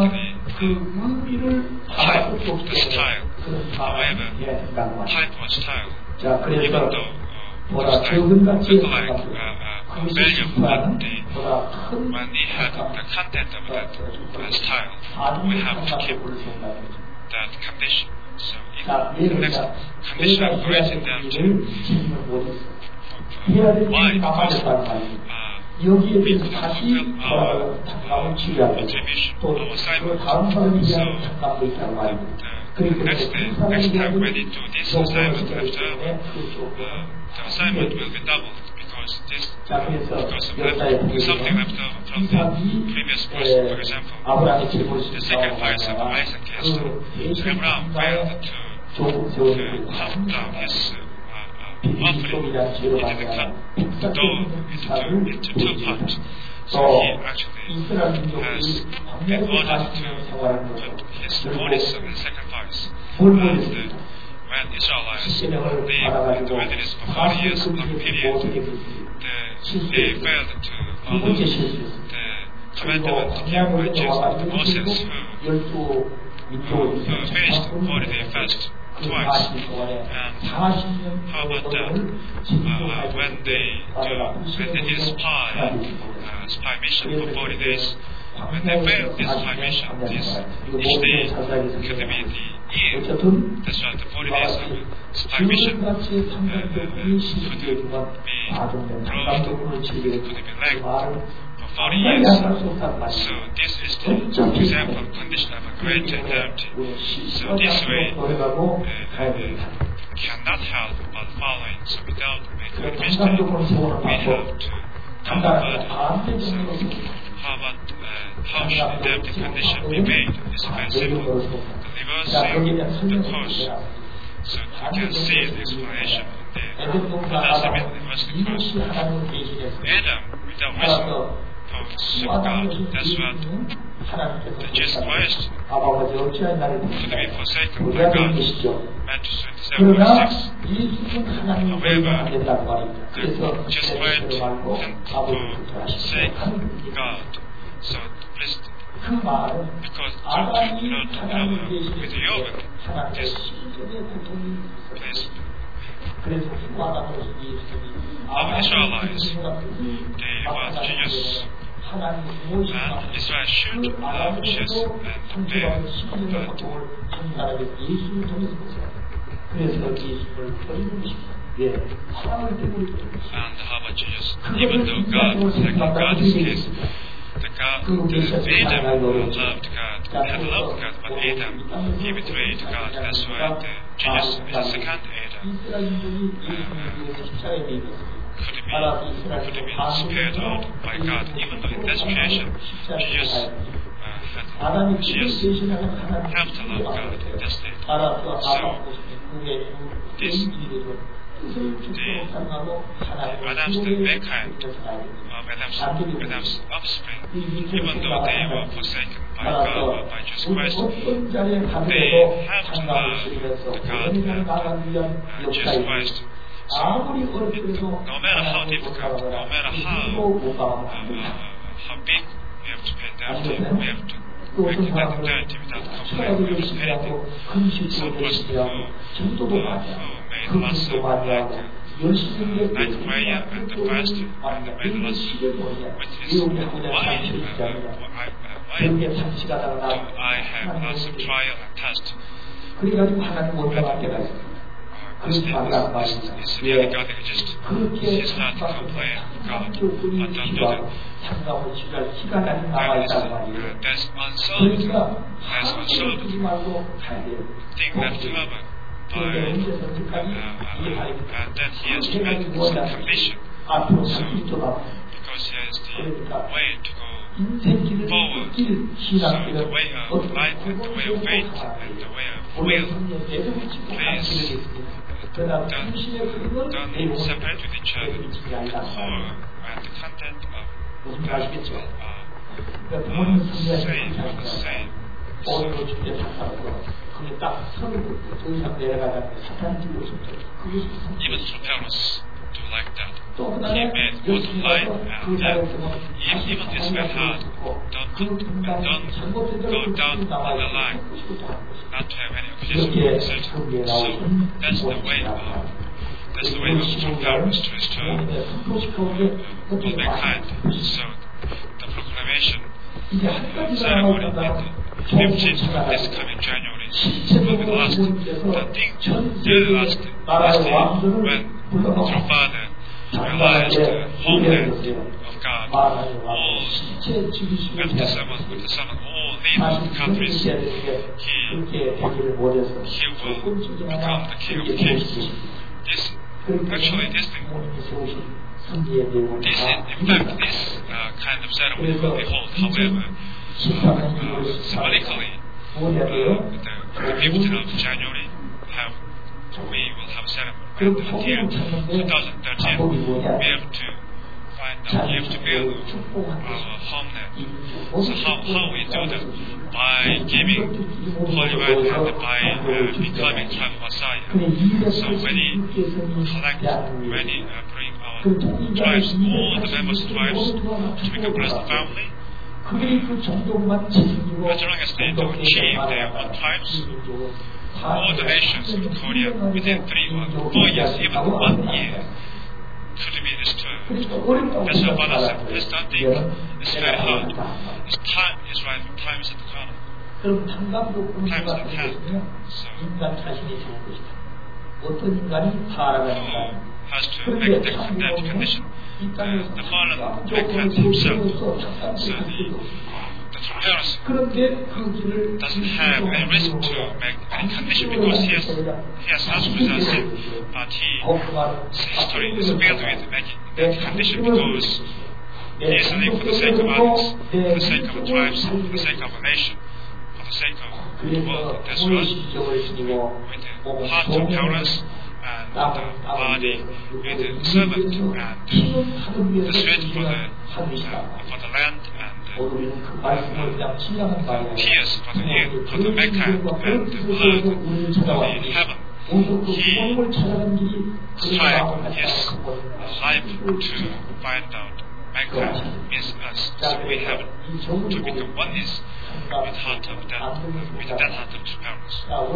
the type, the style. However, type or style, even though uh, the style look like uh, uh, value, but the when we have the content of that uh, style, we have to keep that condition. So if the next condition of creating them to why? Because uh, we could fulfill our uh, attribution, our assignment. So the, the next day, next time when we do this assignment after, uh, the assignment will be doubled because this because of left, something left over from the previous person. For example, the sacrifice of Isaac has to Abraham failed to uh, cut down his offering. He didn't cut the dough into, into two parts. So he actually has been ordered to put his bodies in sacrifice. And uh, when Israelites lived in the wilderness for forty years long period, the, they failed to follow the commandment given by Jesus, Moses, who, who finished forty-day fast twice. And how about that? Uh, when they do, when they did spy, uh, spy mission for forty days, when they failed this spy mission, this each day could be the year. That's why the forty days of spy mission uh, uh, could be proved, could be lagged for forty years. So this is the example condition of a great eternity. So this way uh, uh, cannot help but following. So without making a mistake, we have to come about it. So how about uh, how should the adaptive condition be made? It's very simple. The reversing the course. So you can see the explanation in the Adam reversing the course. Adam, without wisdom, of God. That's what the Jesus Christ could be forsaken by God. Matthew twenty-seven verse six. However, the Jesus Christ can forsake God. So please, because to, you know, to, uh, with the yoga, this, please. Our Israelites, they were genius. And Israel should love Jesus and obey, but and how about Jesus? Even though God, like in God's case, the God, the Adam loved God, had loved God, but Adam, he betrayed God. That's why the Jesus is the second Adam. Uh, could have been, could have been spared out by God, even though in that situation, Jesus uh, had, Jesus helped to love God in that state. So, this, the, the Adam's, the mankind of Adam's, Adam's offspring, even though they were forsaken by God or by Jesus Christ, they have to love the God and uh, Jesus Christ. So, it, no matter how difficult, no matter how uh, how big we have to pay debt, we have to make that eternity without complaining of anything. Some person who, uh, who made lots of like night prayer and the fast and the meditations, which is why, uh, why, uh, why do I have lots of trial and test? This is really God that just she start to complain God and under the that's unsolved that's unsolved thing left over by uh, and that he has to make some condition. So because he has the way to go forward, so the way of life and the way of faith and the way of will, please don't, don't separate with each other. The core and the content of God are uh, the same or the same. So, even Protagoras do like that. He made both light and death. Even it's very hard. Don't, don't, don't go down on the line. Not to have any opposition. So that's the way of that's the way of Protagoras to restore uh, all mankind. So the proclamation uh, ceremony in the fifteenth this coming January will be the last. The thing really last, last day when through Father realized the homeland of God, all with the summon, with the summon all native countries, he, he will become the King of Kings. This, actually this thing, this in fact this uh, kind of ceremony will be held, however, uh, uh, symbolically, uh, the fifteenth of January have we will have a ceremony. And until twenty thirteen, we have to find out, we have to build our homeland. So how, how we do that? By giving Holy Word and by uh, becoming tribe Messiah. So when we collect, when we uh, bring our tribes, all the members of tribes to become blessed family, as long as they don't achieve their own tribes, all the nations in Korea within three or four years, even one year, could be restored. That's how Bala said. Please don't think it's very hard. It's time is right. Time is at the corner. Time is at hand. So, who has to make the, that condition? Uh, the fallen mankind himself. So the the parents doesn't have any reason to make any condition because he has, he has not possessed, but he, his history is filled with making that condition because he is living for the sake of others, for the sake of tribes, for the sake of a nation, for the sake of the world. That's right. With the heart of tolerance and the body with the servant and the sweat for the, uh, for the land and Uh, tears for the earth, for the mankind, and the blood of the heaven. He strived his life to find out mankind is us. So we have to become oneness with heart of that, with that heart of parents.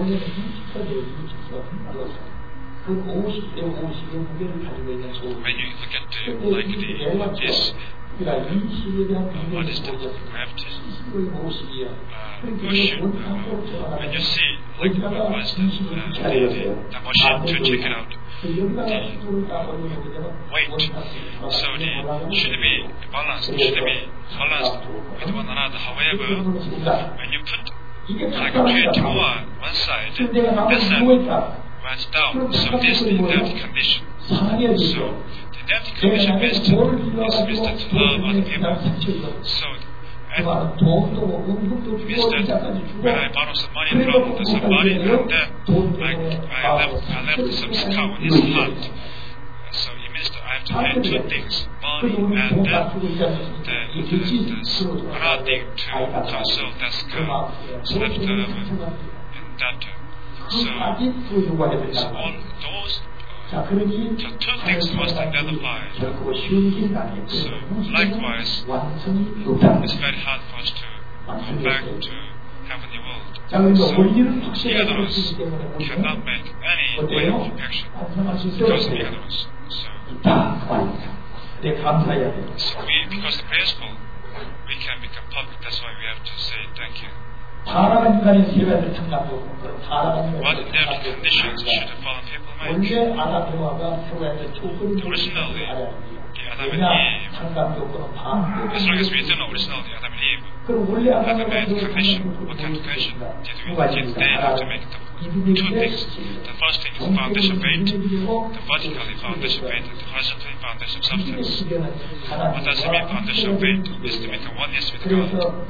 When you look at uh, like the this. Uh, what is that? Gravity. Uh, motion. Uh, when you see, like, what was the, uh, the, the, the machine to check it out, the uh, weight. So the should be balanced, should be balanced with one another. However, when you put like twenty-two on one side, this side runs down. So this is the dirty condition. So the empty condition is to, is to love other people. So, and means that when I borrow some money from somebody, and then I, I, left, I left some scar on his heart. So it means that I have to pay two things, money and then the, the, the another thing to console that scar left over in that. So, so all those the two things must identify. So, likewise, it's very hard for us to go back to heavenly world. 자, 그러니까 원리는 The 확실하게 ignorance 있기 때문에 cannot 우리는 make any way of perfection 반성할 수 because of 있어요. ignorance. So, 있다 그 말입니다. 네, 감사해야 돼요. so we, because the principle, we can become public. That's why we have to say thank you. 타락한 인간의 세배를 청각하고 그런 타락한 What 인간의 in their conditions should the fallen people make? 원래 아담 에와가 세배의 조건을 Originally, 알아야 합니다. the Adam and 왜냐 Eve, 상감 조건은 반. as long as we do know originally Adam and Eve, 그럼 원래 Adam 아담 made 에와가 condition. What kind of condition did we did they have to make? The two things. The first thing is the foundation of faith, the vertically foundation of faith, and the horizontally foundation of substance. What does it mean? Foundation of faith is to become oneness with God.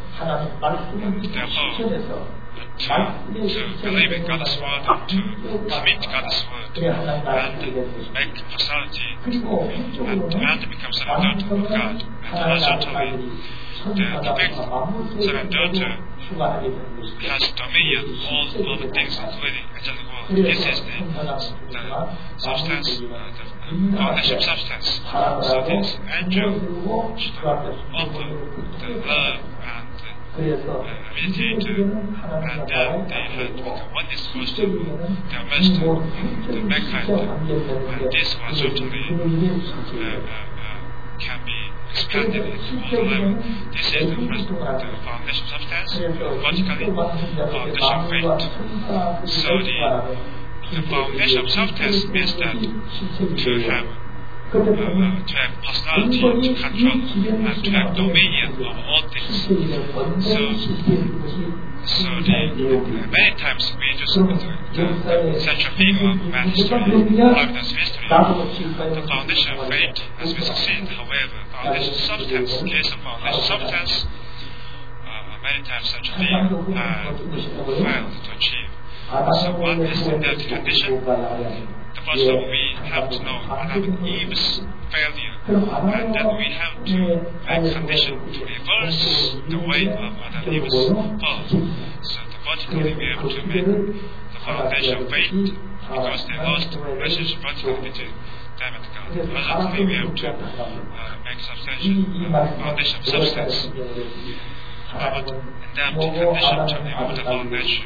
Therefore, to, to believe in God's word and to commit God's word and make personality and, and to become son and daughter of God. And horizontally, the, the big son and daughter has dominion all over things, including angelic world. This is the, the substance, uh, the foundation of substance. So this angel should offer the love and uh, meditate, and then they had to become oneness first to their master, the mankind. And this was certainly uh, uh, uh, can be expanded into all level. This is the first, the foundation of substance, vertically, foundation of faith. So the, the foundation of substance means that to have Uh, to have personality, to control, and to have dominion of all things. So, so the, uh, many times we just uh, the, the central theme of man's history, Providence history, the foundation of faith has been succeeded. However, foundation of substance, case of foundation of substance, uh, many times central theme uh, failed to achieve. So, what is the net condition? First of all, we have to know Adam and Eve's failure, and then we have to make condition to reverse the way of Adam and Eve's fall. So the vertically we have to make the foundation of faith, because they lost relationship vertically between them and God. Horizontally we have to uh, make substantial uh, foundation of substance. Uh, but in that condition to remove the fallen nature.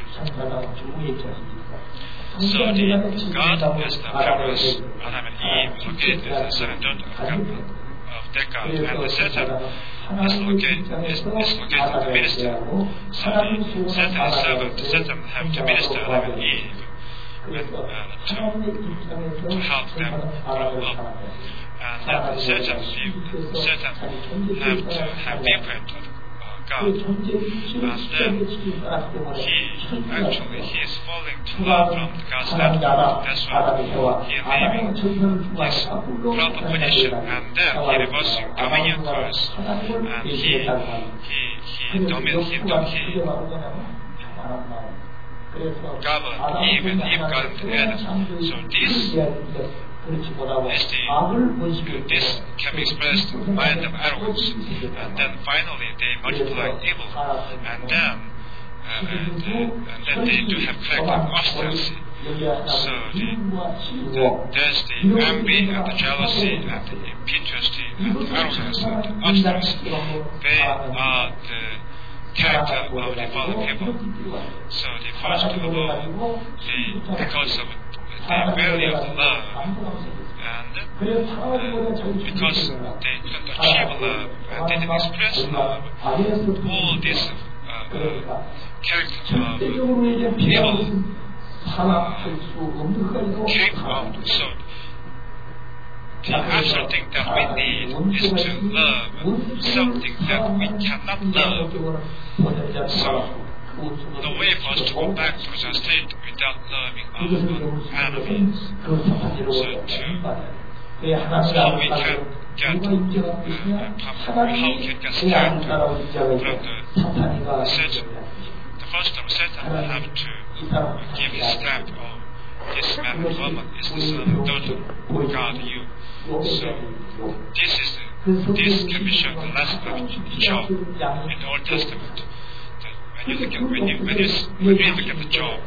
So the God is the parents, Adam and Eve, located as the son and daughter of, God, of their God, and the Satan is located, is, is located in the minister. So the Satan is servant, the Satan have to minister Adam and Eve and, uh, to, to help them grow up. And then the Satan, the Satan have to have different God. And then he actually he is falling to love from God's nature. That's why he naming his proper position, and then he reversing dominion curse, and he he he domin he dom he governed Eve and Eve governed Adam. So this Is the, this can be expressed in the mind of arrogance, and then finally they multiply evil, and then uh, and, uh, and then they do have collective obstinacy. So the, the, there's the envy and the jealousy and the impetuosity and the arrogance and the obstinacy. They are the character of the fallen people. So the first of all, the, because of the value of the love, and uh, because they couldn't achieve love and didn't express love, all this uh, uh, character of evil came out. So the actual thing that we need is to love something that we cannot love. So the way for us to go back to the state without loving our enemy. So, to, so how we can get, uh, how we can get stamp from the Satan. The first time Satan will have to give his stamp of this man and woman is the son and daughter of God, you. So this is the, this can be shown the lesson of Job in the Old Testament. When you look at, when you, when you, when you look at the Job,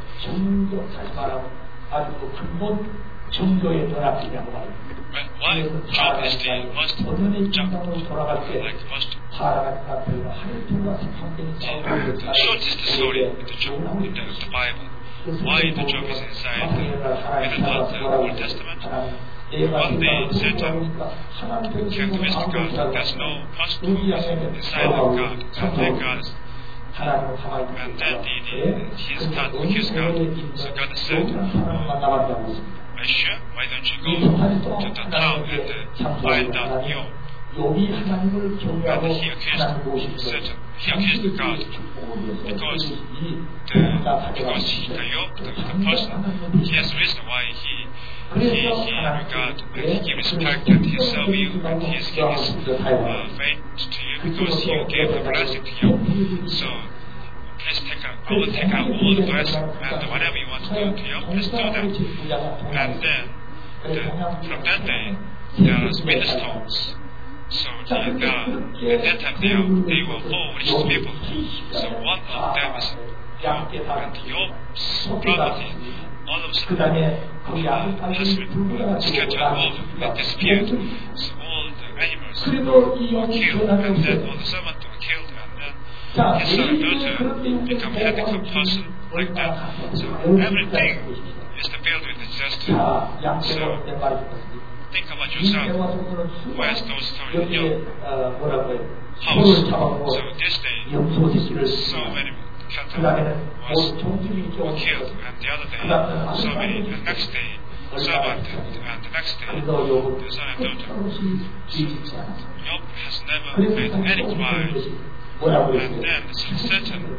when, why Job is the most, Job, like most the short is the story in the Job, in the, the Bible. Why the Job is inside the, in the Old Testament? One day Satan came to visit God. There's no possible inside of God. And then God is, and then the, the, he started to accuse God. So God said, oh, are you sure? Why don't you go to the town and uh, find out Job? And he accused Satan. He accused God because the because he, the Job, the, the person, he has a reason why he he he regard and he give respect and he serve you and he is giving his uh, faith to you because you gave the blessing to you. So please take out, I will take out all the blessing and whatever you want to do to you, please do that. And then the, from that day there are many storms. So the, the, at that time they, are, they were four rich people. So one of them is Job, and Job's property all of a sudden uh, has been uh, scattered all and disappeared. So all the animals were killed, and then all the servants were killed, and then his son daughter become handicapped person like that. So everything is to build with disaster. So think about yourself. Where's those stories in your house? So this day, so many cattle was were killed, and the other day, so many. And next day, servant, and the next day, the son and daughter. So Job has never made any crime, and then Satan,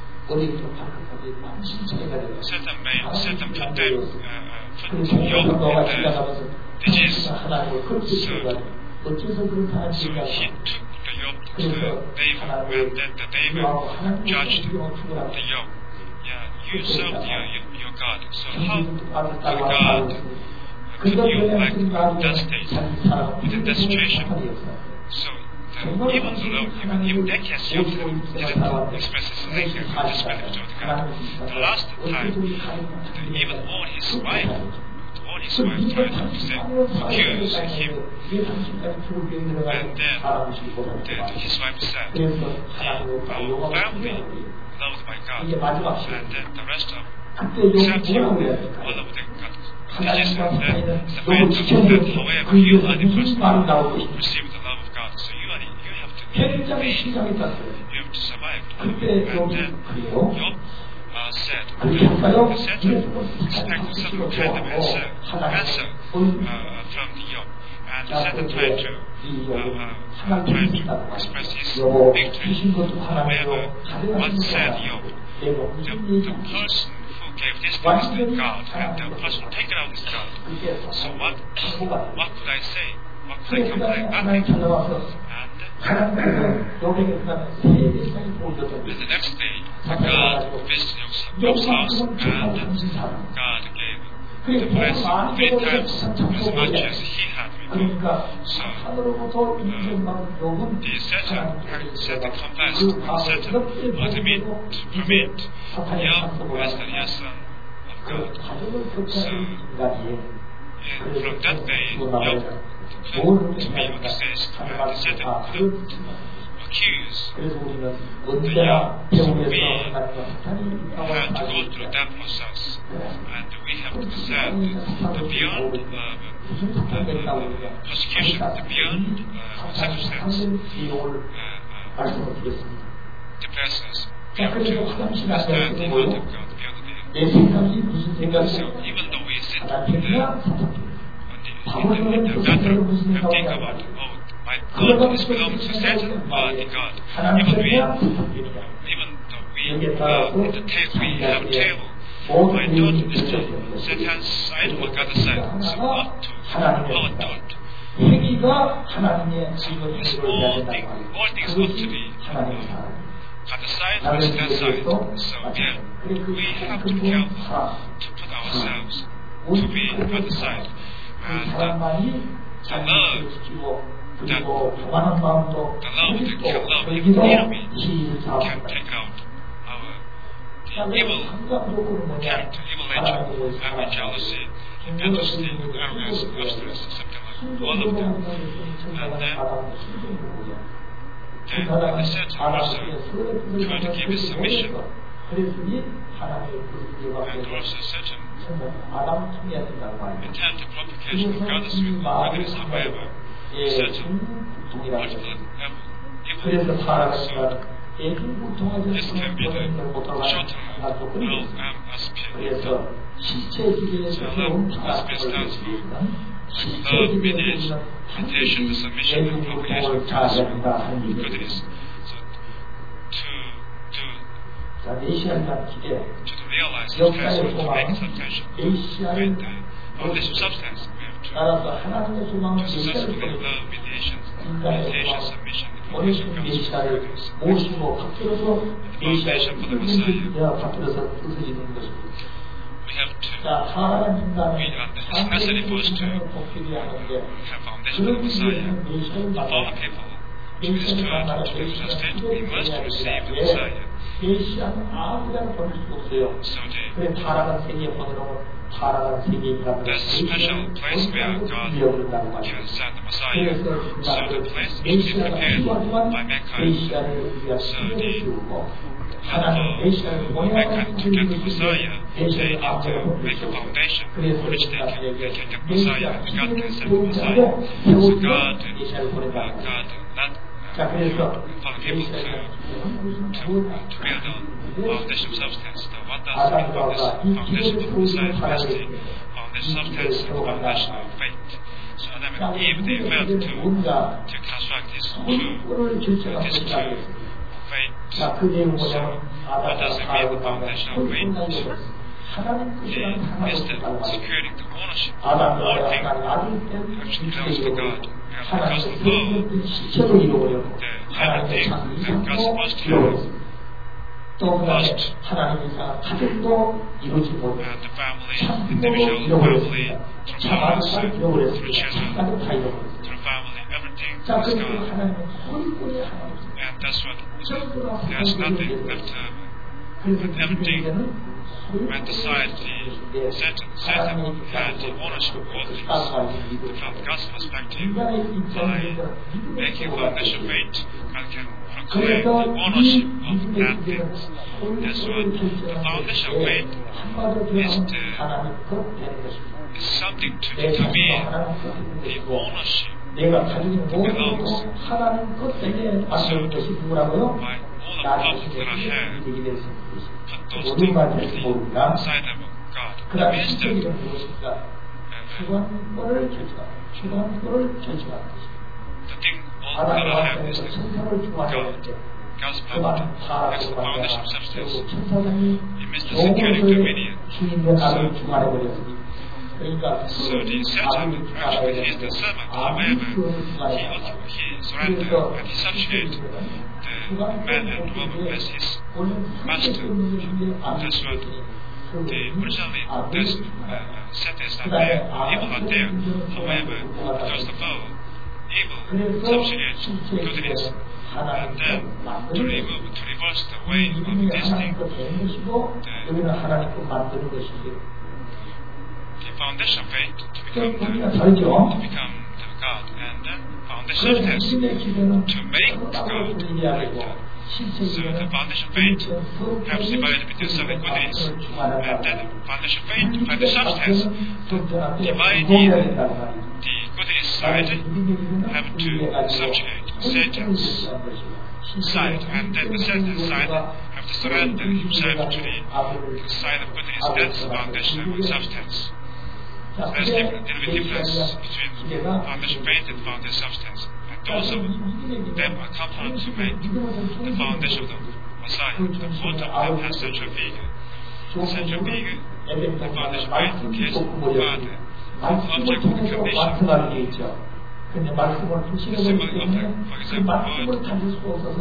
Satan made Satan put them, uh, put Job in the disease. So, so he took the yoke to the David, and then the David judged the yoke. Yeah, you served your, your, your God. So how could God, could you like that state, within that situation? So the, even though, even, even that case, Job didn't express his anger and disrespect to God. The last time, the, even all his wife, his wife tried to say, accuse him, and then the, his wife said, our family loved by God, and then the rest of except you, all of them got disease, and then the fact that however you are the person who received the love of God, so you are the, you have to be, you have to survive, and then Job Uh, said, the Satan expected some kind of answer, answer uh, from the Job, and the Satan tried to, uh, uh, tried to express his victory. However, what said Job? The, the person who gave this things to God, and the person who taken out is God. So what, what could I say? What could I complain? Nothing. And, and the next day, God visited Job's house, and God gave the blessing three times as much as he had before. So, uh, the Satan, Satan confessed, Satan was meant to permit Job as the son of God. So, and from that day, Job could to be on the stage, and Satan could accuse the young. So we have to go through that process, and we have to decide the beyond uh, the, uh, persecution, the beyond uh, circumstance, uh, uh, the persons. We have to understand the word of God beyond the. So even though we sit in the in the, in the gutter and think about, oh, my God is belongs to Satan, but the God. Even we, even though we, uh, in the table, we have a table, my thought is to Satan's side or God's side, so not to our thought. So all, thing, all things ought to be uh, God's side or Satan's side. So yeah, we have to be careful to put ourselves to be on the side. And uh, the love that the love that can love even the enemy can take out our the evil character, evil nature, envy, jealousy, impetuosity, arrogance, obstinacy, something like all of them. And then then the Satan also tried to give his submission. And also Satan intended to propagation of God's goodness. However, Satan multiple evil things. So this can be the short-term L M S P. So L M S P stands for love, mediation, meditation, the submission, and propagation of God's goodness. So to to to realize this principle, to make substantial with the foundation substance, we have to to successfully love, mediation, meditation, submission, and propagation of God's goodness. The foundation for the Messiah. We have to, we, uh, it's necessary for us to have foundation for the Messiah. The fallen people, to be destroyed, to be sustained, we must receive the Messiah. So the, there's a special place where God can send the Messiah. So the place is to be prepared by mankind. So the for mankind to get the Messiah, they need to make a foundation for which they can, they can get Messiah, and God can send the Messiah. So God, uh, God, not uh, for people to, to, to build a foundation of substance. So what does it mean foundation? Foundation for the Messiah is the foundation of substance and the foundation of faith. So Adam and Eve, they failed to, to construct this true, this true faith. So what does it mean, the foundation of faith? It is the securing the ownership of all things actually belongs to God. And because of love, the everything that God's supposed to have lost. And the family, individual family, through parents, through children, through family, everything is gone. And that's what, there's nothing left over. But everything went aside. The Satan, Satan had the ownership of all things. From God's perspective, by making foundation of faith, God can proclaim the ownership of bad things. That's what the foundation of faith is, the, is something to determine the ownership belongs. So by all the problems that I have, put those things inside of God. The minister, the thing all that I have is God. God's power. That's the foundation of substance. It means the securing dominion. So, so the Satan actually is the servant. However, he he surrendered and he subjugated the man and woman as his master. That's what the originally there's uh, Satan is not there, evil not there. However, because the fall, evil subjugates goodness. And then to remove, to reverse the way of this thing, the, the foundation of faith to become the, to become the God, and then foundation of test to make God. So the foundation of faith helps divide between some and goodness, and then the foundation of faith by the substance to divide the goodness side have to subjugate Satan's side, and then the Satan's side have to surrender himself to the side of goodness. That's the foundation of substance. There's a little bit difference between foundation faith and foundation substance. And those of them are components to make the foundation of the Messiah. The fourth of them has central figure. The central figure, the foundation faith, in case of Father, object of the condition. The symbol of, the, for example, word.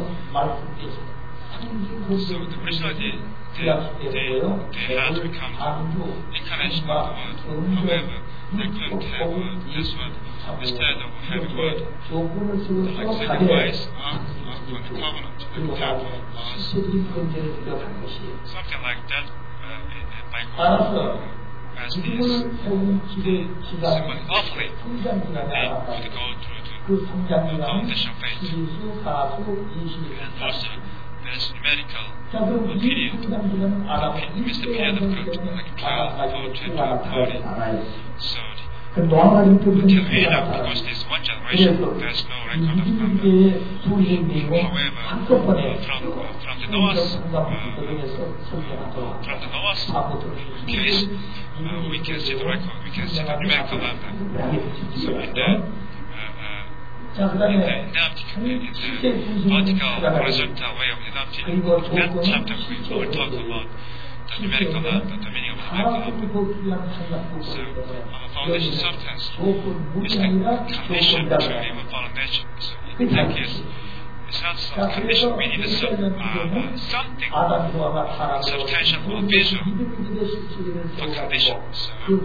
So the originally they, they, they had become incarnation of the word. However, they couldn't have word. That's what, instead of having word, like setting ways up on the covenant, for example, laws, something like that, uh, by covenant. As these, the symbolic offering, they would go through to 그 성장 기간은 foundation of faith. 십이 수, 사 수, 이십 일. And also, there's numerical 자, 그럼 이 period. 성장 기간은 아담은 It's the period of growth, like twelve, fourteen, thirty. So, 그 노아가 until 인터뷰를 Enoch, because there's one generation, there's no record of number. 이집트의 소유되고 However, 한꺼번에 from, from the Noah's, uh, 성장하도록 from the Noah's case, uh, we can see the record, we can see the numerical number. So in the, uh, uh, in the synoptic, in the vertical, horizontal way of synoptic, that chapter we will talk about the numerical number, the meaning of the numerical number. So our foundation substance is the condition to live upon nature. So in that case, it's not some condition, we need some, uh, something substantial or visual for condition. So,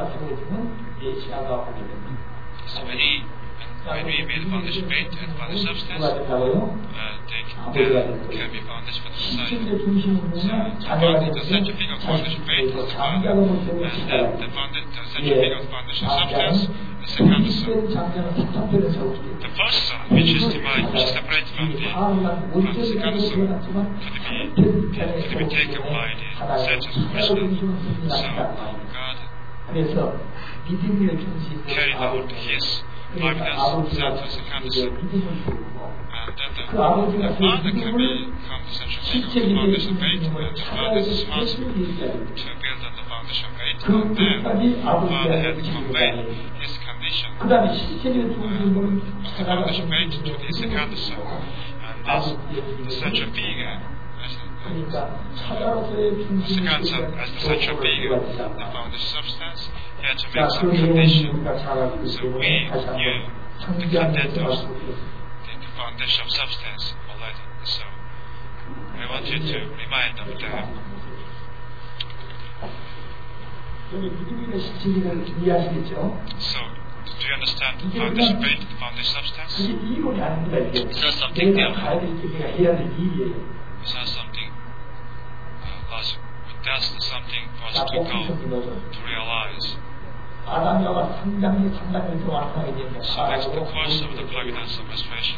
so when, he, when we made the foundation faith and foundation substance, uh, they, they can be foundation for the society. So the, the central figure of foundation faith is the father, and then the, founded, the central figure of foundation substance is the second son. The first son, which is divided, which is separated from the, from the second son, could be, could be taken by the sentence of Krishna. So God carried out his providence down to the second son. And then the, the father can become the central figure of the foundation faith, and the father is responsible to build on the foundation faith, and then the father had conveyed his condition uh, of the foundation faith to the second son. And that's the central figure, as the, the second son, as the central figure, the foundation substance, he had to make some condition. So we knew the content of the foundation of substance already. So I want you to remind of that. So do you understand the foundation faith, the foundation substance? It's not something there. It's not something uh, logic. But that's something for us to go, to realize. So that's the course of the providence of restoration.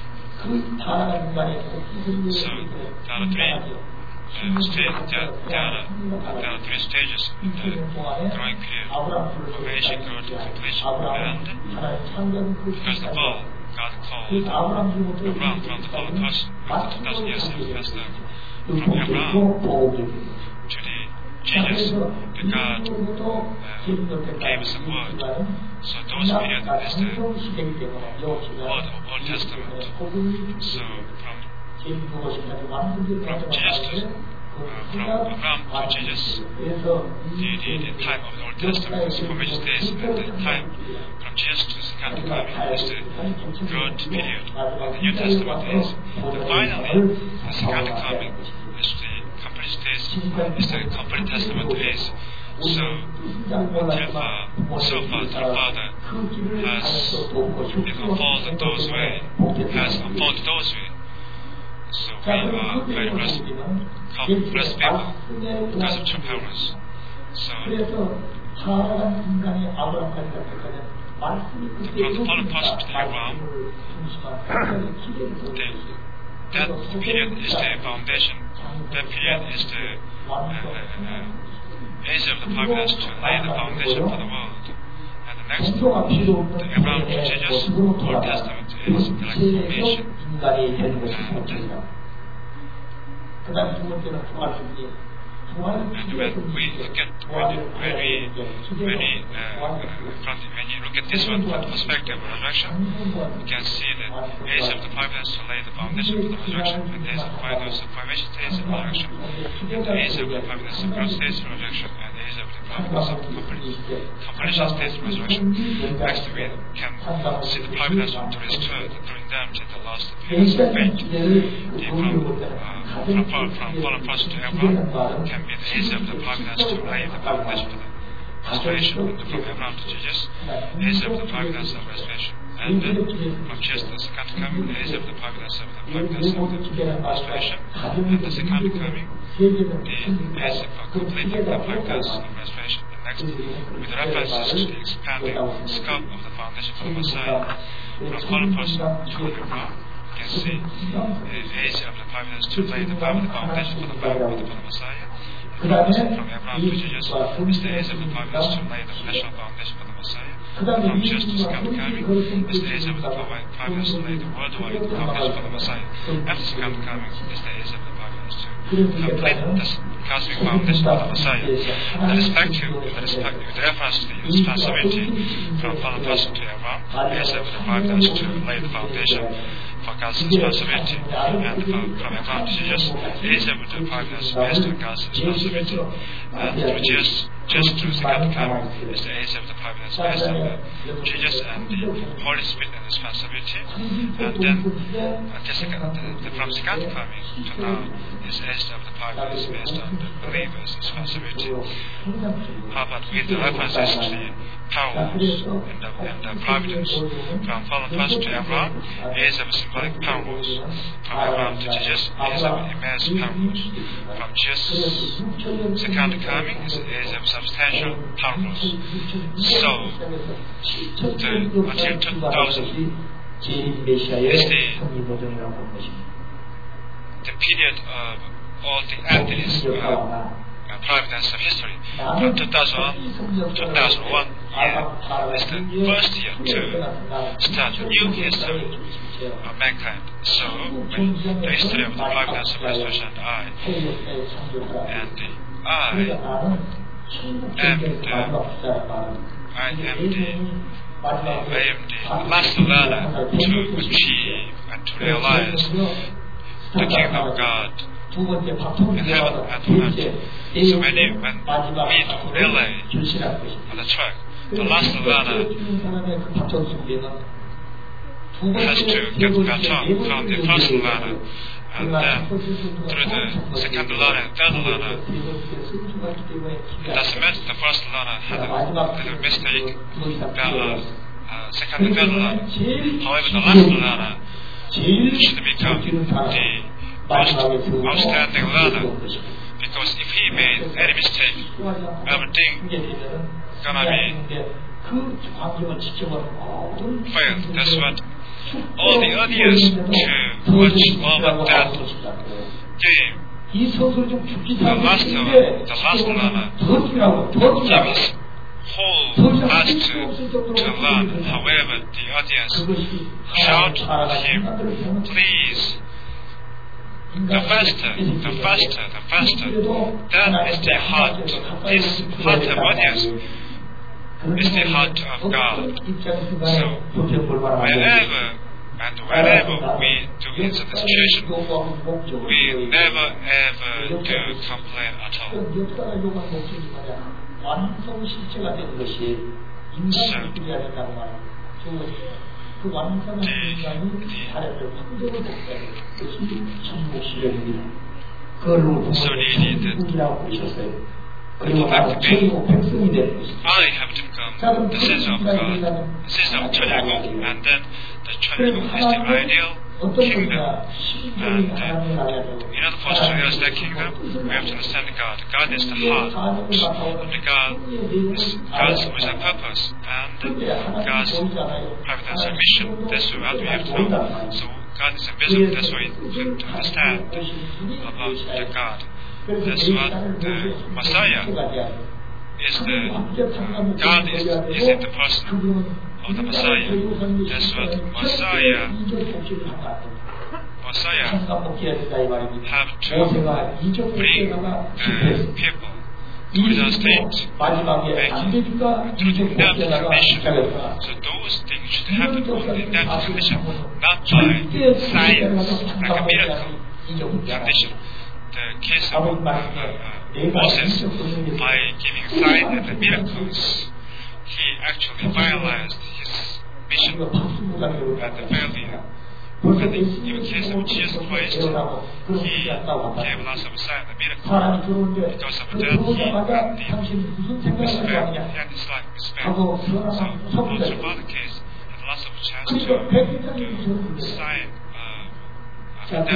So there are three uh, stages. There, there, are, there are three stages in the growing period: formation, growth, completion. And because the fall, God called Abraham from the fallen person after two thousand years have passed from Abraham to the Jesus, the God uh, gave us a word. So those periods is the word of Old Testament. So from, from Jesus to, uh, from Abraham to Jesus, the, the, the time of the Old Testament is formation days, and the time from Jesus to the second coming is the growth period of the New Testament days. And finally, the second coming is the complete days, is the complete Testament days. So, until far, so far, the Father has unfolded those way, has unfolded those way. So we are very blessed, blessed people because of true parents. So, from the fallen person to the Abraham, the, that period is the foundation. That period is the uh, uh, age of the providence to lay the foundation for the world. And the next, the Abraham to Jesus, Old Testament is the formation. And when we look at when, when we when we uh, from the, when you look at this one from the perspective of resurrection, you can see the age of the providence to lay the foundation for the resurrection, and the age of the providence of formation stays in resurrection, and the age of the providence of growth stays in resurrection, and the age of the providence of completion stays in resurrection. Next we can see the providence to restore the redemption, the lost appearance of faith. The from uh, from from fallen person to Abraham can be the age of the providence to lay the foundation for the restoration, and from Abraham to Jesus, the age of the providence of restoration, and then from Jesus to the second coming, the age of the providence of the providence of the restoration, and the second coming, the age of completing the providence of restoration. And next, with references to the expanding scope of the foundation for the Messiah, from fallen person to Omicron. You can see the age of the providence to lay the permanent foundation for the Bible for the Messiah. From Abraham to Jesus is the age of the providence to lay the national foundation for the Messiah. From Jesus to second coming is the age of the providence to lay the worldwide foundation for the Messiah. After second coming is the age of the providence to complete the cosmic foundation of the Messiah. The respective, the respective, with reference to the responsibility from fallen person to Abraham, the age of the providence to lay the foundation for God's responsibility, and from, from Abraham to Jesus, the age of the providence based on God's responsibility, and through Jesus, just through second coming is the age of the providence based on the Jesus and the Holy Spirit and responsibility, and then uh, the second, the, the, from second coming to now is the age of the providence based on the believer's responsibility. How about with the references to the powers and the, and the providence from fallen person to Abraham, age of symbolic powers, from Abraham to Jesus, age of immense powers, from Jesus' second coming is the age of substantial powers. So, the, until two thousand is the, the period of all the entities uh, providence of history. From two thousand one, two thousand one year is the first year to start a new history of mankind. So, the history of the providence of restoration and I, and the I am the, I am the Uh, I am the last learner to achieve and to realize the kingdom of God in heaven and on earth. So when, you, when we relay on the track, the last learner has to get the baton from the first learner, and then through the second learner and third learner. It doesn't matter the first learner had a little mistake, the uh, uh, second and third learner. However, the last learner should become the most outstanding learner, because if he made any mistake, everything gonna be failed. That's what all the audience to watch over that game. The last learner, the last learner, give his whole heart to, to learn. However, the audience shout him, please, the faster, the faster, the faster. That is the heart. This heart of audience is the heart of God. So, wherever and whenever we do in such a situation, we never ever do complain at all. So, the, so the, the, I would like to be, I have to become the citizen of God, the citizen of Chanyagung, and then the Chanyagung is the ideal kingdom. And uh, in order for us to realize that kingdom, we have to understand God. God is the heart of the God, is God's original purpose, and God's providence and mission. That's what we have to know. So God is invisible, that's why we have to understand about the God. That's what the Messiah is. The God is, is in the person of the Messiah. That's what Messiah Messiah have to bring the people to the state, making through the inert condition. So those things should happen on the inert condition, not by science, like a miracle condition. The case of uh, uh, Moses, by giving signs and miracles, he actually finalized his mission and the failure. And in the case of Jesus Christ, he gave lots of signs and miracles. Because of that, he had the respect, he had his life respect. So, also in other case, had lots of chance to do sign.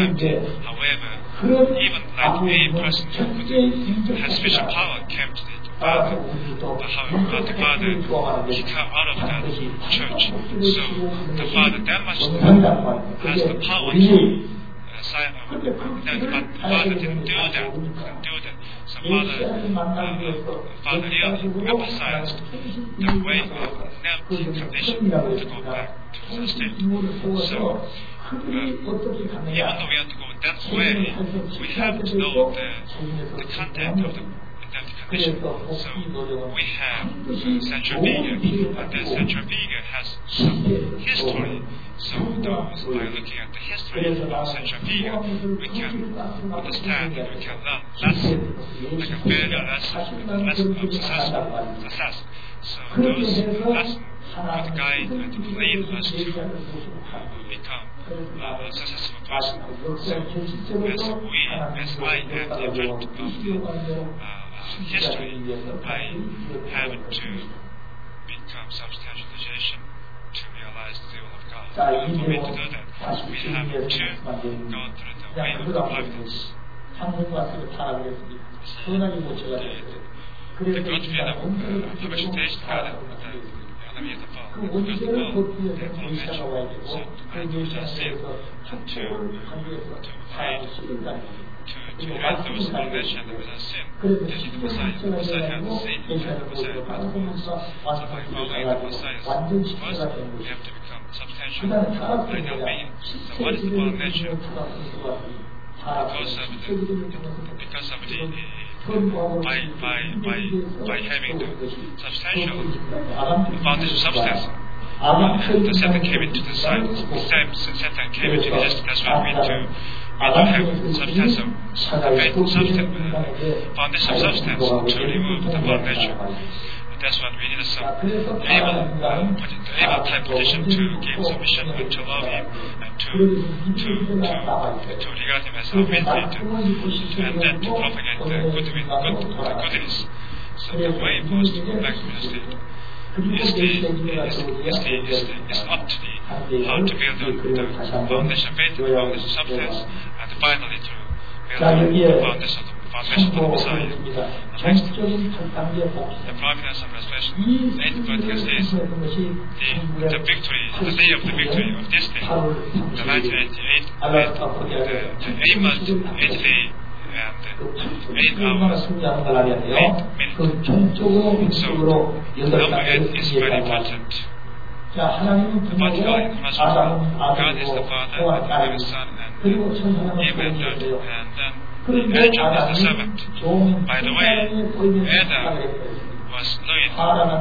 However, even like a person who has special power came to the father, how, how the father kicked her out of that church. So the father that much has the power to uh, sign up. But the father didn't do that. Didn't do that. So father, uh, father really emphasized the way of not condition to go back to the state. So uh, even though we have to go that way, we have to know the, the content of the condition. So we have Central Vega, and the Central Vega has some history. So those, by looking at the history of Central Vega, we can understand and we can learn lesson, like a failure lesson, a lesson of success. success. So those lessons would guide and lead us to become a successful person. So as we, as I am the effect of the uh, history, I have to become substantialization to realize the will of God. And for me to do that, we have to go through the way of the providence. The good feeling of public stage garden, the enemy of the fall, because the world, the information, so I do just see to, to hide, to, to hide those information that without sin, taking the Messiah. The Messiah had the sin, and the Messiah had the rules. So by following the Messiah's first, we have to become substantial. I know being. So what is the fallen nature? Because of the, because of the, by, by, by, by having the substantial foundation substance, the Satan came into the side, the same Satan came into existence. That's why we need to, we need to have substance of faith, substance, uh, foundation of substance to remove the fallen nature. That's what we need some able, uh, able type position to give submission and to love him and to to to, to regard him as our mediator, and then to propagate the good, good, the goodness. So the way most back to the state is the is, is the is the is up to the how to build the, the foundation faith, the foundation substance, and finally to build the foundation of the foundation for the Messiah. Next, the providence of restoration. eight Corinthians says the, the victory, the day of the victory of this day, the nineteen eighty-eight, the, the eight months, eight day, and eight hours, eight minutes. So, number eight is very important. The particular information God is the Father, and the Living Son, and even Lord, and then Adam is the servant. By the way, Adam was ruined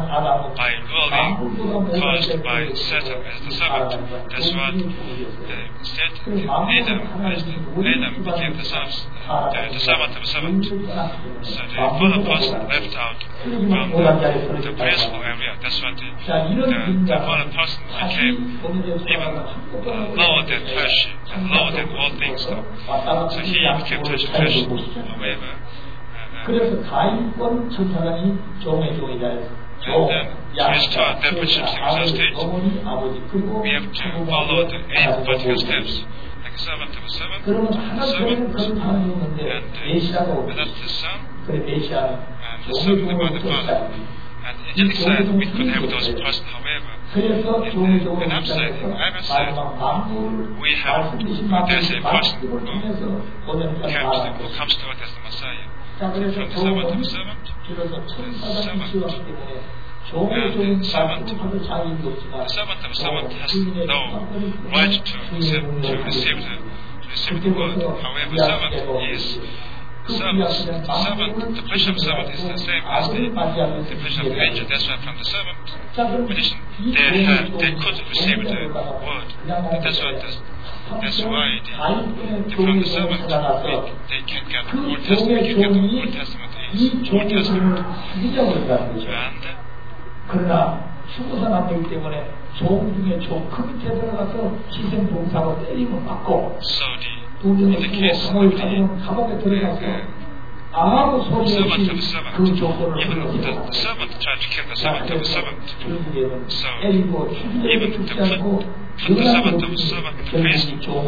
by ruling caused by Satan as the servant. That's what the Satan, Adam, as the, Adam became the, son, the, the servant of a servant. So the fallen person left out from the, the principal area. That's what the, the, the fallen person became even uh, lower than flesh and lower than all things. So, so he became touch flesh, however. 그래서 가인권 천사관이 종의 종이다. And then to restore that partnership state, we have to follow the eight vertical steps. Like a servant of a servant, a servant, and uh, that's the son, and the son about the father. And in the side, we could have those persons, however, in the, the upside, in either side, we have, uh, there's a person who comes, who comes to us as the Messiah. From the servant of servant, the servant. And the servant, the servant of servant has no right to receive, to receive the to receive the word. However, servant is servant. The servant, the position of servant is the same as the, the position of the angel. That's why from the servant position, they had they could receive the word. That's what the, that's why the, the, from the servant they, they can get the Old Testament. They can get the Old Testament is Old Testament. And 그러나 수고산 안 되기 때문에 종 중에 종 그 밑에 들어가서 희생 봉사로 때리면 맞고 돈을 쓰고 감옥에 가면 감옥에 들어가서 아무 소리 없이 그 조건을 even the servant tried to kill the servant of the servant. So even the put, put the servant of the servant in the prison. So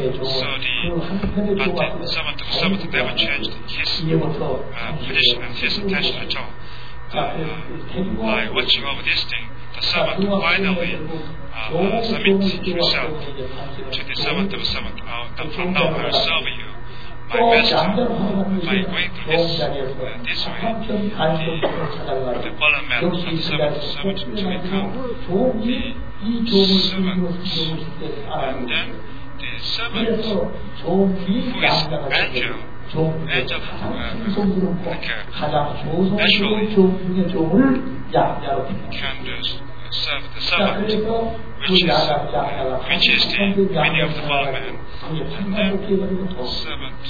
the but the servant of the servant never changed his uh, position and his intention at all. uh, by watching over this thing, the servant finally uh, submits himself to the servant of the servant. Uh, from now I will serve you, my master, by going through this, uh, this way, the, the fallen man from the servant of the servant to become the servant. And then the servant, who is angel, angel uh, like uh, naturally can uh, serve the servant, which is, uh, which is the meaning of the fallen man. And then the servant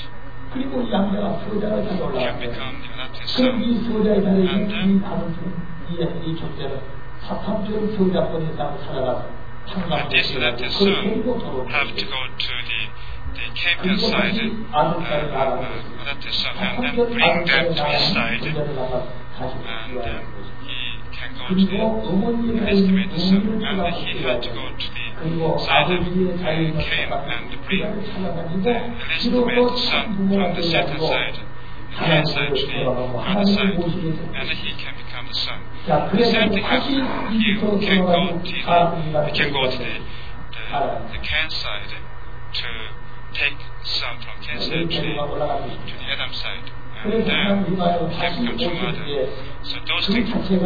can become the adopted son. And then and this adopted son have to go to the the Campion side, uh, uh, adopted son, and then bring them to his side, and then he can go to the estimated son, and he had to go to the side of uh, Cain and bring the estimated son from the Satan side, Cain side to the other side, and he can become the son. The same thing happens. He can go to the, he can go to the, the, the Cain side to take son from Cain side to the, to the Adam side, and then he can become true mother. So those things same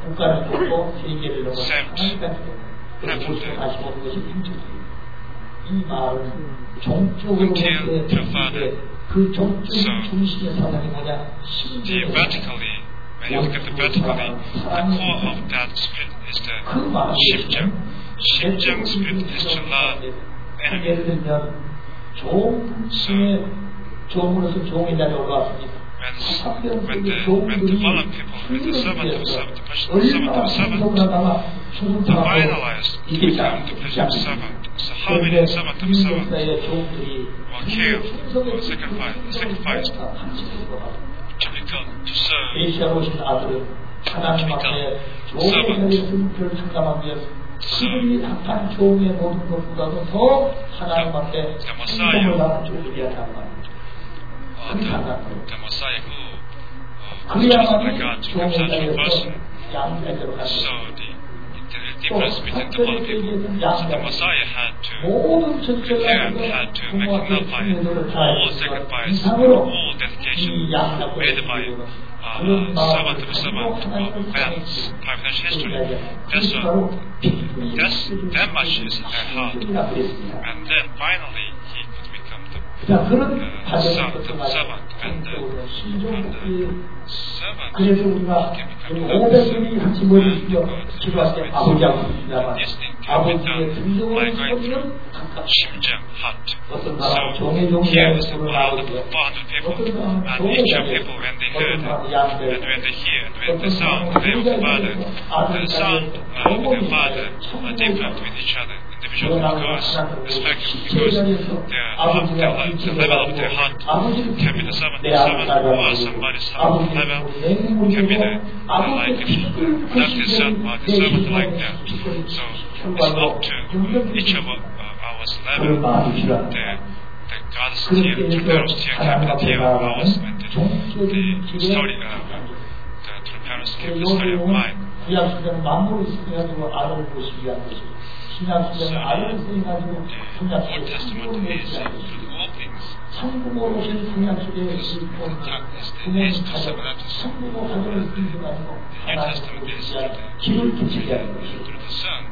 until the Father. So the vertically, when you look at the vertically, the core of that spirit is the Shimjang. Shimjang spirit is to love enemy. So when, when the when the fallen people, when the servant of the servant, the person the servant of the servant, finalized to become the pleasure of the servant. So how many servant of the servant were killed or sacrificed, sacrificed to become to serve, to become servant. So, the, the Messiah, uh, the, the Messiah who uh, was chosen by God to become such a person. So the, the difference between the fallen people. So the Messiah had to prepare, had to make nullify all sacrifice, all dedication made by uh, servant of servant of man's financial history. That's what, that's, that much is at heart. And then finally he could become the uh, son of the servant, and the, and the servant can become the son, and God to the this thing can be done by going through Shimjang hut. So here is the crowd of four hundred people, and each of people, when they heard it, and when they hear, and when they sound the name of the Father, the sound uh, of the Father are different with each other, individually, because respectively, because their heart, their, the level of their heart can be the servant, the servant, or somebody's heart level can be the uh, like adopted son or the servant like that. So it's up to each of uh, ours level. The, the God's tier, the parents' tier can be the tier of ours, and the, the story, uh, the, the parents give the story of mine. So, the Old Testament is including all things. Because the tongue is the is to separate us. The New Testament is through the Son.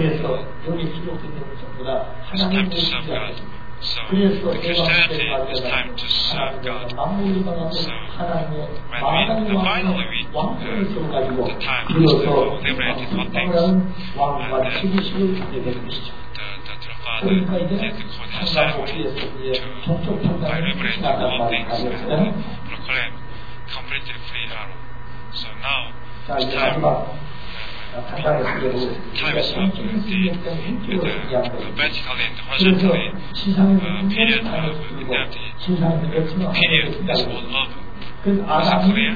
It's time to serve God. So the Christianity is time to serve God. So when we finally reach uh, the time is to liberate all things, and then the, the true Father did the code ceremony to by liberating all things and proclaim completely free arrow. So now it's time. Uh, time is up. The, the, the vertically and horizontally uh, period of inactivity, the period is all over. Is it clear?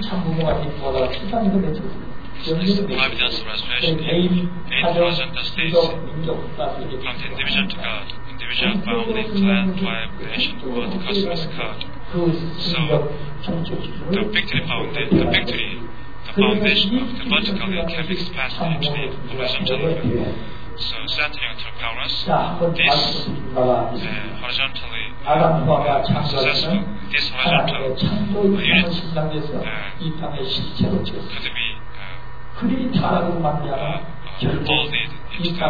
So this providence of restoration in eight horizontal states, from the individual to God, individual, family, clan, tribe, nation, world, cosmos, God. So the victory founded, the victory, the foundation of theologically Catholic capacity actually horizontally. So centering on Theoporos, this uh, horizontally uh, successful, this horizontal unit uh, could be molded into the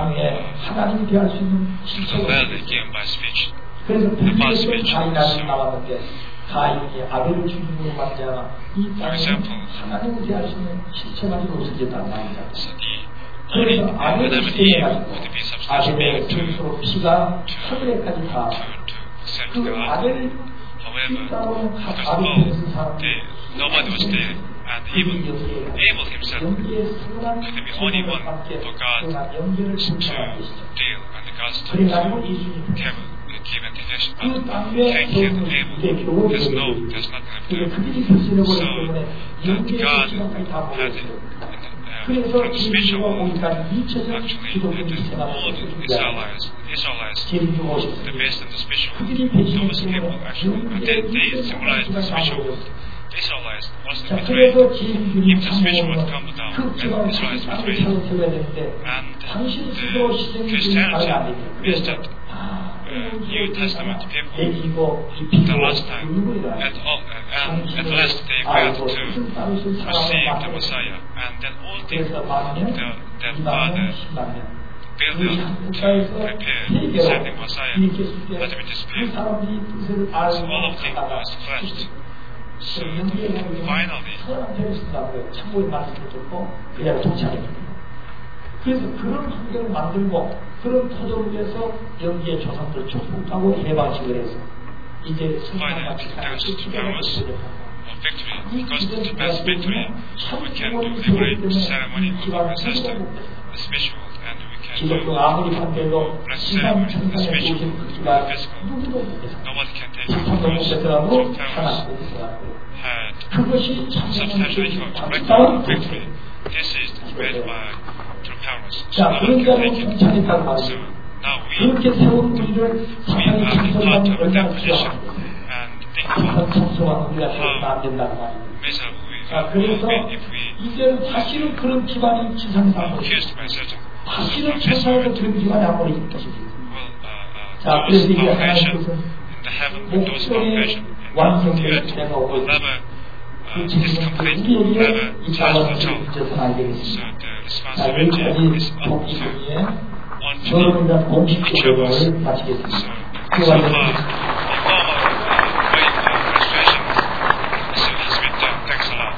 reality given by speech, the past speech. So, 가인이 아벨을 주님으로 말미암아 이 땅에 하나님을 대할 수 있는 실체만이 없어졌다는 말이죠. 그래서 아벨을 시대해가지고 아벨의 전수로 피가 하늘에까지 다 그 아벨을 따로 아벨을 쓴 사람들 nobody was there, and even Abel himself could be only one for God to deal, and God's to give give indication. Cain killed Abel. There's no, there's nothing left there. So that God had it uh, from the spiritual world actually had all the Israelites, Israelites, the best in the spiritual world. Those people actually, they, they symbolize the spiritual world. Israelites wasn't betrayed. If the spiritual would come down, and Israelites betrayed. And the Christianity is that uh, New Testament people, the last time, at, all, uh, and at last they failed to receive the Messiah. And then all the, the, their father built up to prepare sending Messiah had been disappeared. So all of them was flashed. So finally, 그래서 그런 환경을 만들고 그런 토도를 위해서 영계의 조상들 축복하고 해방식을 해서 이제 finally, thanks to Paris of victory, because of the past victory, we can do liberate ceremony of our ancestor, the spiritual, and we can do bless ceremony, the spiritual, the physical. Nobody can take it because Paris had substantial economic victory. This is made by So now we can take it. So now we, we have the heart of that position and think about how miserable we will be if we are accused by certain well, uh, uh, those foundation in the heaven, those foundation in the earth will never uh, is complete, will never last at all. So the responsibility is up to one to each of us. So, so far, the form of great frustration has been done. Thanks a lot.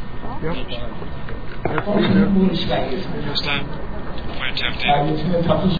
Next time, for your